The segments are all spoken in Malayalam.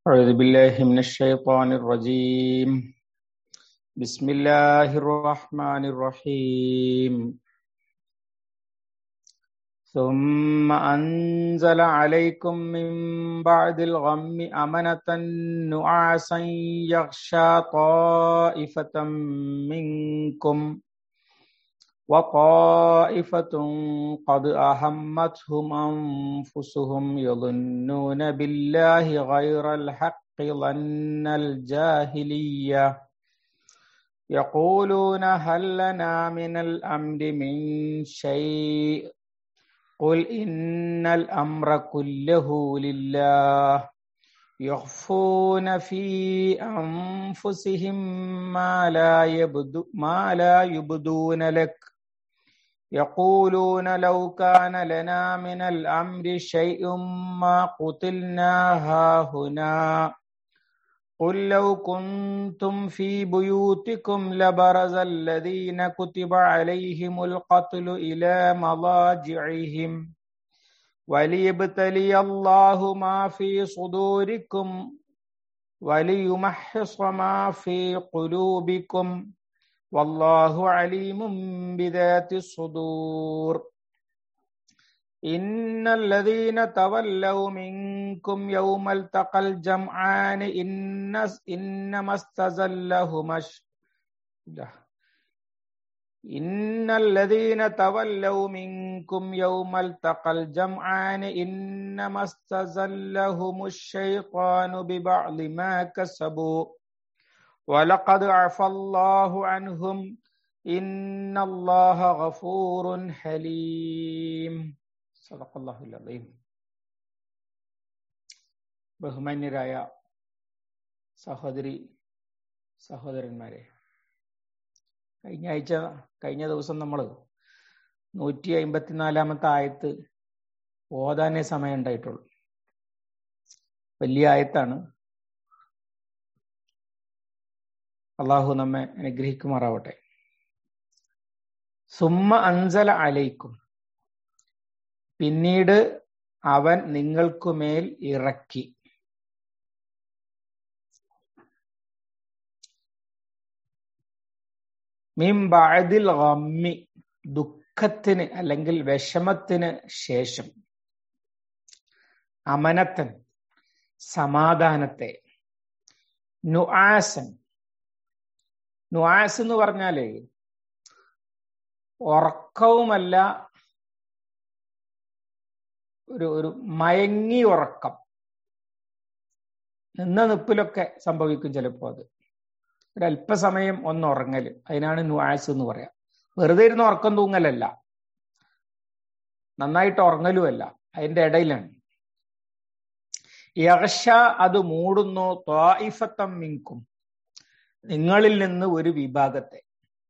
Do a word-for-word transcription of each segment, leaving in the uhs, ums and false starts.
أعوذ بالله من الشيطان الرجيم. بسم الله الرحمن الرحيم. ثم أنزل عليكم من بعد الغم أمنة نعاسا يغشى طائفة منكم وطائفة قد أهمتهم أنفسهم يظنون بالله غير الحق ظن الجاهلية يقولون هل لنا من الأمر من شيء قل إن الأمر كله لله يخفون في أنفسهم ما لا يبدو ما لا يبدون لك يقولون لو كان لنا من الأمر شيء ما قتلنا هاهنا قل لو كنتم في بيوتكم لبرز الذين كتب عليهم القتل إلى مضاجعهم وليبتلي الله ما في صدوركم وليمحص ما في قلوبكم والله عليم بذات الصدور إن الذين تولوا منكم يوم التقى الجمعان إنما استزلهم إن الذين تولوا منكم يوم التقى الجمعان إنما استزلهم الشيطان ببعض ما كسبوا ولقد عفى الله عنهم إن الله غفور حليم. സദഖല്ലാഹുൽ അദീം. ബഹുമാന്യരായ സഹോദരി സഹോദരന്മാരെ, കഴിഞ്ഞ ആഴ്ച കഴിഞ്ഞ ദിവസം നമ്മൾ നൂറ്റി അമ്പത്തിനാലാമത്തെ ആയത്ത് ഓതാനേ സമയം ഉണ്ടായിട്ടുള്ളൂ. വലിയ ആയത്താണ്. അള്ളാഹു നമ്മെ അനുഗ്രഹിക്കുമാറാവട്ടെ. സുമ്മ അൻസല അലൈക്കും, പിന്നീട് അവൻ നിങ്ങൾക്കുമേൽ ഇറക്കി. മിൻ ബഅദിൽ ഗമ്മി, ദുഃഖത്തിന് അല്ലെങ്കിൽ വിഷമത്തിന് ശേഷം, അമനത്തൻ, സമാധാനത്തെ, നുആസൻ, നുആസ് എന്ന് പറഞ്ഞാല് ഉറക്കവുമല്ല, ഒരു ഒരു മയങ്ങി ഉറക്കം, നിന്ന നിപ്പിലൊക്കെ സംഭവിക്കും ചിലപ്പോ. അത് ഒരല്പസമയം ഒന്ന് ഉറങ്ങല്, അതിനാണ് നുആസ് എന്ന് പറയാം. വെറുതെ ഇരുന്ന് ഉറക്കം തൂങ്ങലല്ല, നന്നായിട്ട് ഉറങ്ങലുമല്ല, അതിന്റെ ഇടയിലാണ്. യഗ്ഷ, അത് മൂടുന്നു, ത്വാഇഫത്തം മിൻകും, നിങ്ങളിൽ നിന്ന് ഒരു വിഭാഗത്തെ,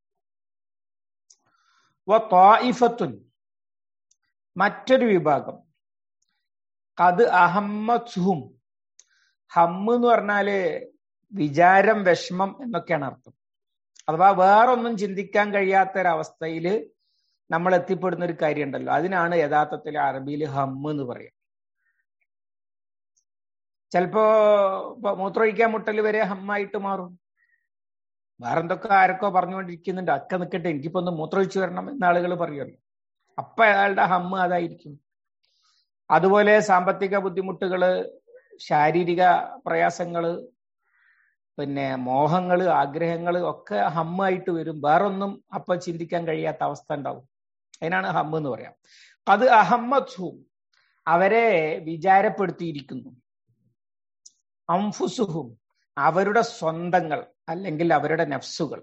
വ ത്വാഇഫത്തുൻ, മറ്റൊരു വിഭാഗം, ഖദ് അഹമ്മത്ഹും, ഹമ്മ് എന്ന് പറഞ്ഞാല് വിചാരം, വിഷമം എന്നൊക്കെയാണ് അർത്ഥം. അഥവാ വേറൊന്നും ചിന്തിക്കാൻ കഴിയാത്തൊരവസ്ഥയിൽ നമ്മൾ എത്തിപ്പെടുന്ന ഒരു കാര്യം ഉണ്ടല്ലോ, അതിനാണ് യഥാർത്ഥത്തിൽ അറബിയിൽ ഹമ്മ് എന്ന് പറയും. ചിലപ്പോ മൂത്രമൊഴിക്കാൻ മുട്ടൽ വരെ ഹമ്മായിട്ട് മാറും. വേറെന്തൊക്കെ ആരൊക്കെ പറഞ്ഞുകൊണ്ടിരിക്കുന്നുണ്ട്, അക്ക നിൽക്കട്ടെ എനിക്കിപ്പോ ഒന്ന് മൂത്രമൊഴിച്ചു വരണം എന്ന ആളുകൾ പറയുമല്ലോ, അപ്പൊ അയാളുടെ ഹമ്മ് അതായിരിക്കും. അതുപോലെ സാമ്പത്തിക ബുദ്ധിമുട്ടുകള്, ശാരീരിക പ്രയാസങ്ങള്, പിന്നെ മോഹങ്ങള്, ആഗ്രഹങ്ങള് ഒക്കെ ഹമ്മായിട്ട് വരും. വേറൊന്നും അപ്പൊ ചിന്തിക്കാൻ കഴിയാത്ത അവസ്ഥ ഉണ്ടാവും. അതിനാണ് ഹമ്മ് എന്ന് പറയാം. അത് അഹമ്മത്ഹും, അവരെ വിചാരപ്പെടുത്തിയിരിക്കുന്നു. അംഫുസുഹും, അവരുടെ സ്വന്തങ്ങൾ അല്ലെങ്കിൽ അവരുടെ നഫ്സുകൾ.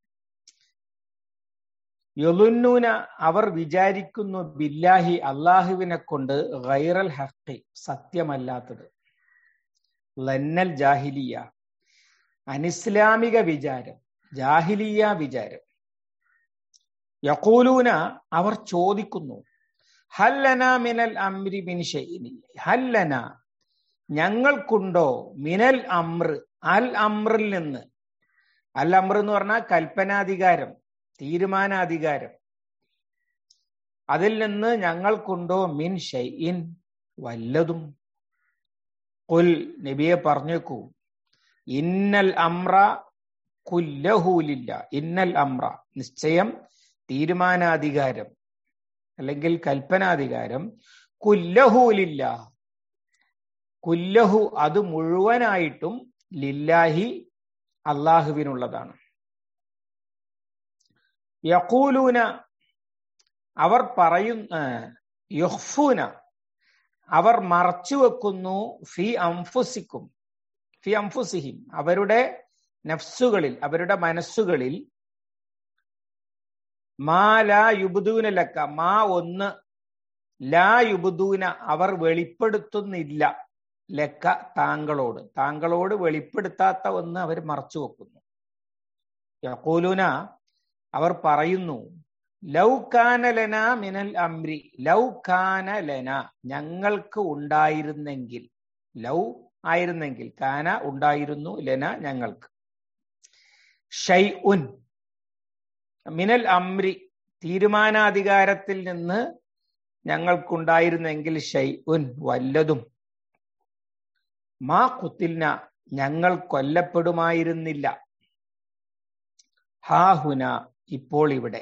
യളുന്നൂന, അവർ വിചാരിക്കുന്നു, ബില്ലാഹി, അള്ളാഹുവിനെ കൊണ്ട്, ഗൈറൽ ഹഖി, സത്യമല്ലാത്തത്, ലന്നൽ ജാഹിലിയ, അനിസ്ലാമിക വിചാരം, ജാഹിലിയ വിചാരം. യഖൂലൂന, അവർ ചോദിക്കുന്നു, ഹല്ലന മിനൽ അംരി മിൻ ഷൈഇൻ, ഹല്ലന, ഞങ്ങൾക്കുണ്ടോ, മിനൽ അംർ, അൽ അംറിൽ നിന്ന്. അൽ അംർ എന്ന് പറഞ്ഞാൽ കൽപ്പനാധികാരം, തീരുമാനാധികാരം. അതിൽ നിന്ന് ഞങ്ങൾക്കുണ്ടോ, മിൻ ഷൈഇൻ, വല്ലതും. ഖുൽ നബിയെ പറഞ്ഞേക്കൂ, ഇന്നൽ അംറ കുല്ലഹു ലില്ലാ, ഇന്നൽ അംറ നിശ്ചയം തീരുമാനാധികാരം അല്ലെങ്കിൽ കൽപ്പനാധികാരം, കുല്ലഹു ലില്ലാ കുല്ലഹു അത് മുഴുവനായിട്ടും ലില്ലാഹി അള്ളാഹുവിനുള്ളതാണ്. യഖൂലൂന അവർ പറയുന്ന, യുഖ്ഫൂന അവർ മറച്ചു വെക്കുന്നു, ഫി അംഫുസിക്കും ഫി അംഫുസിഹിം അവരുടെ നഫ്സുകളിൽ അവരുടെ മനസ്സുകളിൽ, മാ ലാ യുബ്ദൂന ലക്ക മാ ഒന്ന്, ലാ യുബ്ദൂന അവർ വെളിപ്പെടുത്തുന്നില്ല, ലക്ക താങ്കളോട് താങ്കളോട് വെളിപ്പെടുത്താത്ത ഒന്ന് അവർ മറച്ചു വെക്കുന്നു. യഖൂലൂന അവർ പറയുന്നു, ലൗ കാന ലന മിനൽ അംരി ലൗ കാന ലന ഞങ്ങൾക്ക് ഉണ്ടായിരുന്നെങ്കിൽ, ലൗ ആയിരുന്നെങ്കിൽ, കാന ഉണ്ടായിരുന്നു, ലന ഞങ്ങൾക്ക്, ഷൈഉൻ മിനൽ അംരി തീരുമാനാധികാരത്തിൽ നിന്ന് ഞങ്ങൾക്കുണ്ടായിരുന്നെങ്കിൽ, ഷൈഉൻ വല്ലതും, മാ ഖുത്തിൽന ഞങ്ങൾ കൊല്ലപ്പെടുമായിരുന്നില്ല, ഹാഹുന ഇപ്പോൾ ഇവിടെ.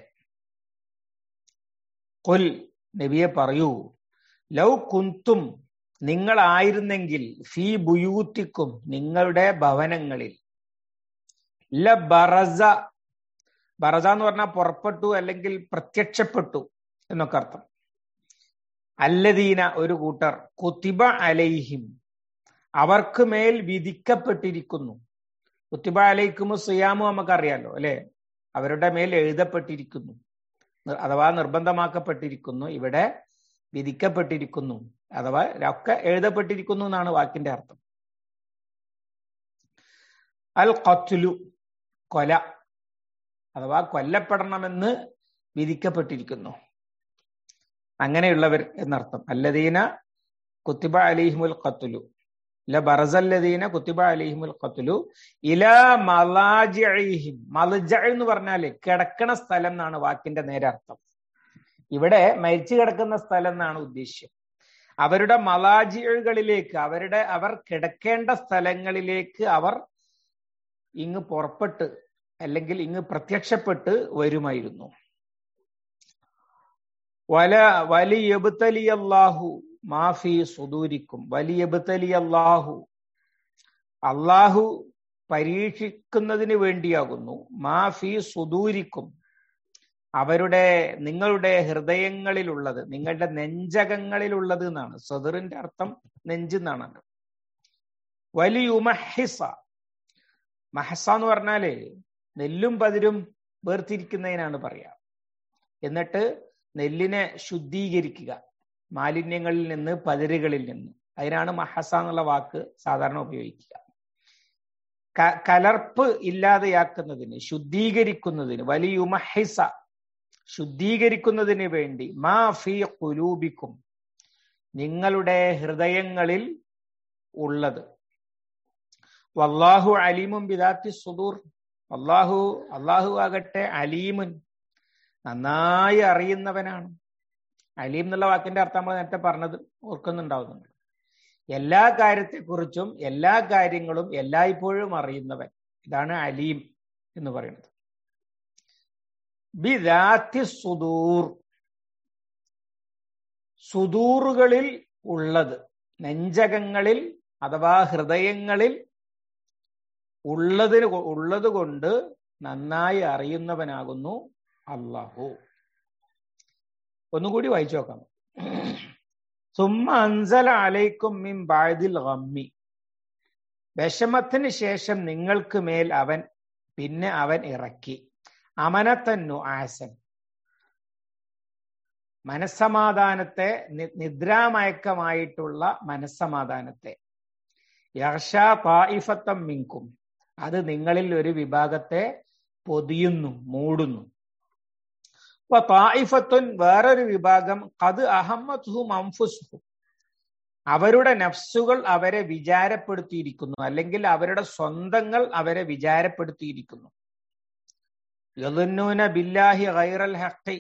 ഖുൽ നബിയെ പറയൂ, ലൗ കുന്തും നിങ്ങളായിരുന്നെങ്കിൽ, ഫീ ബുയൂത്തിക്കും നിങ്ങളുടെ ഭവനങ്ങളിൽ, ല ബറസ ബറസ എന്ന് പറഞ്ഞാൽ പുറപ്പെട്ടു അല്ലെങ്കിൽ പ്രത്യക്ഷപ്പെട്ടു എന്നൊക്കെ അർത്ഥം. അല്ലദീന ഒരു കൂട്ടർ, കുത്തിബ അലൈഹിം അവർക്ക് മേൽ വിധിക്കപ്പെട്ടിരിക്കുന്നു. കുത്തിബ അലൈക്കുമു സിയാമു നമുക്കറിയാലോ അല്ലെ, അവരുടെ മേൽ എഴുതപ്പെട്ടിരിക്കുന്നു അഥവാ നിർബന്ധമാക്കപ്പെട്ടിരിക്കുന്നു. ഇവിടെ വിധിക്കപ്പെട്ടിരിക്കുന്നു അഥവാ ഒക്കെ എഴുതപ്പെട്ടിരിക്കുന്നു എന്നാണ് വാക്കിന്റെ അർത്ഥം. അൽ ഖത്ലു കൊല അഥവാ കൊല്ലപ്പെടണമെന്ന് വിധിക്കപ്പെട്ടിരിക്കുന്നു, അങ്ങനെയുള്ളവർ എന്നർത്ഥം. അല്ലദീന കുത്തിബ അലൈഹിമുൽ ഖത്ലു ല ബറസല്ലദീന കുത്തിബ അലൈഹിമുൽ ഖത്ലു ഇലാ മലാജിഇഹിം. മൽജ എന്ന് പറഞ്ഞാല് കിടക്കണ സ്ഥലം എന്നാണ് വാക്കിന്റെ നേരെ അർത്ഥം. ഇവിടെ മരിച്ചു കിടക്കുന്ന സ്ഥലം എന്നാണ് ഉദ്ദേശ്യം. അവരുടെ മലാജികളിലേക്ക്, അവരുടെ അവർ കിടക്കേണ്ട സ്ഥലങ്ങളിലേക്ക് അവർ ഇങ്ങ് പുറപ്പെട്ട് അല്ലെങ്കിൽ ഇങ്ങ് പ്രത്യക്ഷപ്പെട്ട് വരുമായിരുന്നു. വല വലിയബ്തലിയല്ലാഹു മാഫി സുദൂരിക്കും വലിയബ്തലിയല്ലാഹു അള്ളാഹു പരീക്ഷിക്കുന്നതിന് വേണ്ടിയാകുന്നു, മാഫി സുദൂരിക്കും അവരുടെ നിങ്ങളുടെ ഹൃദയങ്ങളിലുള്ളത്, നിങ്ങളുടെ നെഞ്ചകങ്ങളിലുള്ളത് എന്നാണ്. സദറിന്റെ അർത്ഥം നെഞ്ച് എന്നാണല്ലോ. വലിയുമഹിസ മഹസ എന്ന് പറഞ്ഞാല് നെല്ലും പതിരും വേർതിരിക്കുന്നതിനാണ് പറയാ. എന്നിട്ട് നെല്ലിനെ ശുദ്ധീകരിക്കുക മാലിന്യങ്ങളിൽ നിന്ന്, പതിരുകളിൽ നിന്ന്. അതിനാണ് മഹസ എന്നുള്ള വാക്ക് സാധാരണ ഉപയോഗിക്കുക. കലർപ്പ് ഇല്ലാതെയാക്കുന്നതിന്, ശുദ്ധീകരിക്കുന്നതിന്, വലിയുമഹിസ ശുദ്ധീകരിക്കുന്നതിന് വേണ്ടി, മാ ഫീ ഖുലൂബിക്കും നിങ്ങളുടെ ഹൃദയങ്ങളിൽ ഉള്ളത്. വല്ലാഹു അലീമുൻ ബിദാത്തി സുദൂർ അള്ളാഹു അള്ളാഹു ആകട്ടെ അലീമുൻ നന്നായി അറിയുന്നവനാണ്. അലീം എന്നുള്ള വാക്കിന്റെ അർത്ഥം നമ്മൾ നേരത്തെ പറഞ്ഞത് ഓർക്കുന്നുണ്ടാവുന്നുണ്ട്. എല്ലാ കാര്യത്തെക്കുറിച്ചും എല്ലാ കാര്യങ്ങളും എല്ലായ്പ്പോഴും അറിയുന്നവൻ, ഇതാണ് അലീം എന്ന് പറയുന്നത്. ബിദാത്തി സുദൂർ സുദൂറുകളിൽ ഉള്ളത്, നെഞ്ചകങ്ങളിൽ അഥവാ ഹൃദയങ്ങളിൽ ഉള്ളതിന് ഉള്ളത് കൊണ്ട് നന്നായി അറിയുന്നവനാകുന്നു അല്ലാഹു. ഒന്നുകൂടി വായിച്ചു നോക്കാം. സുമ്മ അൻസല അലൈക്കും മിൻ ബഅദിൽ ഗമ്മി വിഷമത്തിന് ശേഷം നിങ്ങൾക്ക് മേൽ അവൻ പിന്നെ അവൻ ഇറക്കി, അമനത്തൻ നുആസൻ മനസ്സമാധാനത്തെ, നിദ്രാമയക്കമായിട്ടുള്ള മനസ്സമാധാനത്തെ, യഗ്ഷാ ത്വായിഫത്തം മിൻകും അത് നിങ്ങളിൽ ഒരു വിഭാഗത്തെ പൊതിയുന്നു, മൂടുന്നു. അപ്പൊ ത്വായിഫത്തുൻ വേറൊരു വിഭാഗം, ഖദ് അഹമ്മത്തുഹും അൻഫുസുഹും അവരുടെ നഫ്സുകൾ അവരെ വിചാരപ്പെടുത്തിയിരിക്കുന്നു, അല്ലെങ്കിൽ അവരുടെ സ്വന്തങ്ങൾ അവരെ വിചാരപ്പെടുത്തിയിരിക്കുന്നു. യദുന്നൂന ബില്ലാഹി ഗൈറൽ ഹഖ്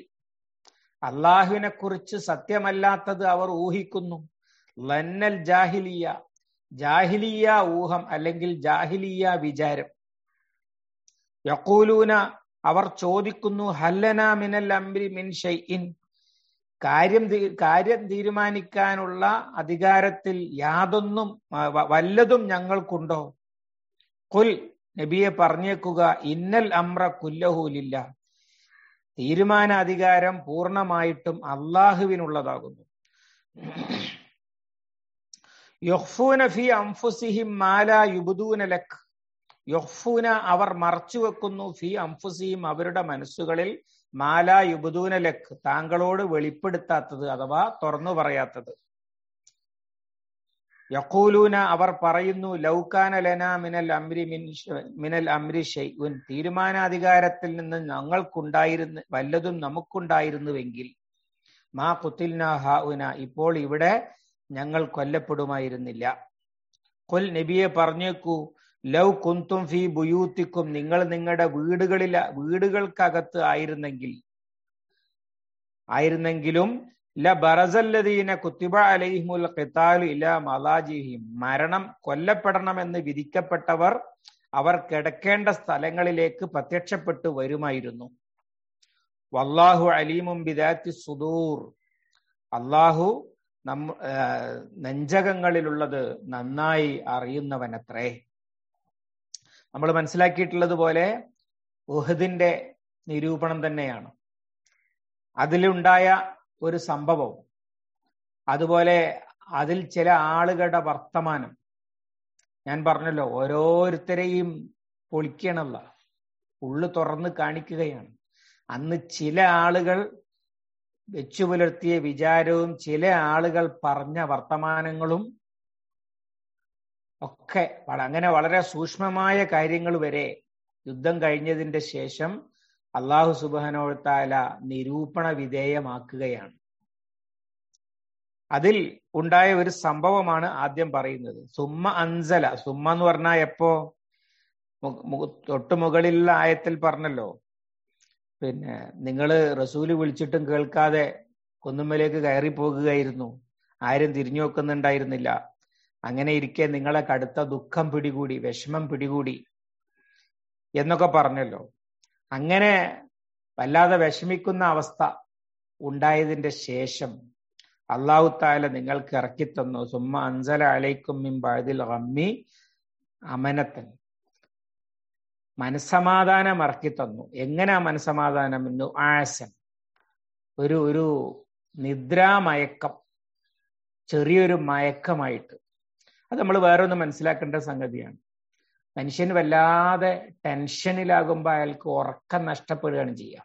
അള്ളാഹുവിനെ കുറിച്ച് സത്യമല്ലാത്തത് അവർ ഊഹിക്കുന്നു. ലന്നൽ ജാഹിലിയ ജാഹിലിയ ഊഹം അല്ലെങ്കിൽ ജാഹിലിയ വിചാരം. യഖൂലൂന അവർ ചോദിക്കുന്നു, ഹല്ലന മിനൽ അംരി മിൻ ഷൈഇൻ, കാര്യം കാര്യം തീരുമാനിക്കാനുള്ള അധികാരത്തിൽ യാതൊന്നും വല്ലതും ഞങ്ങൾക്കുണ്ടോ? ഖുൽ, നബിയെ പറഞ്ഞേക്കുക, ഇന്നൽ അംറ കുല്ലഹു ലില്ലാഹ്, തീരുമാന അധികാരം പൂർണ്ണമായിട്ടും അള്ളാഹുവിനുള്ളതാകുന്നു. യുഖ്ഫൂന ഫീ അൻഫുസിഹിം മാ ലാ യുബ്ദൂന ലക്, യുഖ്ഫൂന അവർ മറച്ചു വെക്കുന്നു, ഫീ അൻഫുസിഹിം അവരുടെ മനസ്സുകളിൽ, മാ ലാ യുബ്ദൂന ലക് താങ്കളോട് വെളിപ്പെടുത്താത്തത് അഥവാ തുറന്നു പറയാത്തത്. യഖൂലൂന അവർ പറയുന്നു, ലൗകാന ലനാ മിനൽ അംരി മിനൽ അംരി ഷൈഉൻ, തീരുമാനാധികാരത്തിൽ നിന്ന് ഞങ്ങൾക്കുണ്ടായിരുന്നു വല്ലതും നമുക്കുണ്ടായിരുന്നുവെങ്കിൽ, മാ ഖുതിൽനാ ഹൗന, ഇപ്പോൾ ഇവിടെ ഞങ്ങൾ കൊല്ലപ്പെടുമായിരുന്നില്ല. ഖുൽ, നബിയെ പറഞ്ഞേക്കൂ, ലൗ കുന്തും ഫീ ബുയൂത്തിക്കും, നിങ്ങൾ നിങ്ങളുടെ വീടുകളിൽ വീടുകൾക്കകത്ത് ആയിരുന്നെങ്കിൽ ആയിരുന്നെങ്കിലും ല ബറസല്ലദീന കുത്തിബ അലൈഹിമുൽ ഖിതാലു ഇലാ മലാജിഹിം, മരണം കൊല്ലപ്പെടണമെന്ന് വിധിക്കപ്പെട്ടവർ അവർ കിടക്കേണ്ട സ്ഥലങ്ങളിലേക്ക് പ്രത്യക്ഷപ്പെട്ടു വരുമായിരുന്നു. വല്ലാഹു അലീമും ബിദാത്തി സുദൂർ, അള്ളാഹു നമ്മ നെഞ്ചകങ്ങളിലുള്ളത് നന്നായി അറിയുന്നവനത്രേ. നമ്മൾ മനസ്സിലാക്കിയിട്ടുള്ളത് പോലെ ഉഹദിന്റെ നിരൂപണം തന്നെയാണ് അതിലുണ്ടായ ഒരു സംഭവം, അതുപോലെ അതിൽ ചില ആളുകളുടെ വർത്തമാനം. ഞാൻ പറഞ്ഞല്ലോ, ഓരോരുത്തരെയും പൊളിക്കണല്ല, ഉള്ളു തുറന്ന് കാണിക്കുകയാണ്. അന്ന് ചില ആളുകൾ വെച്ചു പുലർത്തിയ വിചാരവും ചില ആളുകൾ പറഞ്ഞ വർത്തമാനങ്ങളും ഒക്കെ അങ്ങനെ വളരെ സൂക്ഷ്മമായ കാര്യങ്ങൾ വരെ യുദ്ധം കഴിഞ്ഞതിന്റെ ശേഷം അല്ലാഹു സുബ്ഹാനഹു വ തആല നിരൂപണ വിധേയമാക്കുകയാണ്. അതിൽ ഉണ്ടായ ഒരു സംഭവമാണ് ആദ്യം പറയുന്നത്. സുമ്മ അൻസല, സുമ്മ എന്ന് പറഞ്ഞാൽ എപ്പോ, തൊട്ടു മുകളിലുള്ള ആയത്തിൽ പറഞ്ഞല്ലോ, പിന്നെ നിങ്ങള് റസൂല് വിളിച്ചിട്ടും കേൾക്കാതെ കുന്നുമ്മലേക്ക് കയറി പോകുകയായിരുന്നു, ആരും തിരിഞ്ഞു നോക്കുന്നുണ്ടായിരുന്നില്ല. അങ്ങനെ ഇരിക്കെ നിങ്ങളെ കടുത്ത ദുഃഖം പിടികൂടി, വിഷമം പിടികൂടി എന്നൊക്കെ പറഞ്ഞല്ലോ. അങ്ങനെ വല്ലാതെ വിഷമിക്കുന്ന അവസ്ഥ ഉണ്ടായതിന്റെ ശേഷം അല്ലാഹു തആല നിങ്ങൾക്ക് ഇറക്കിത്തന്നു, സുമ്മ അൻസല അലൈക്കും മിൻ ബഅദിൽ ഗമ്മി അമനത്തൻ, മനസ്സമാധാനം ഇറക്കിത്തന്നു. എങ്ങനെയാ മനസ്സമാധാനം? നുആസൻ, ഒരു ഒരു നിദ്രാമയക്കം, ചെറിയൊരു മയക്കമായിട്ട്. അത് നമ്മൾ വേറൊന്ന് മനസ്സിലാക്കേണ്ട സംഗതിയാണ്. മനുഷ്യന് വല്ലാതെ ടെൻഷനിലാകുമ്പോൾ അയാൾക്ക് ഉറക്കം നഷ്ടപ്പെടുകയാണ് ചെയ്യുക.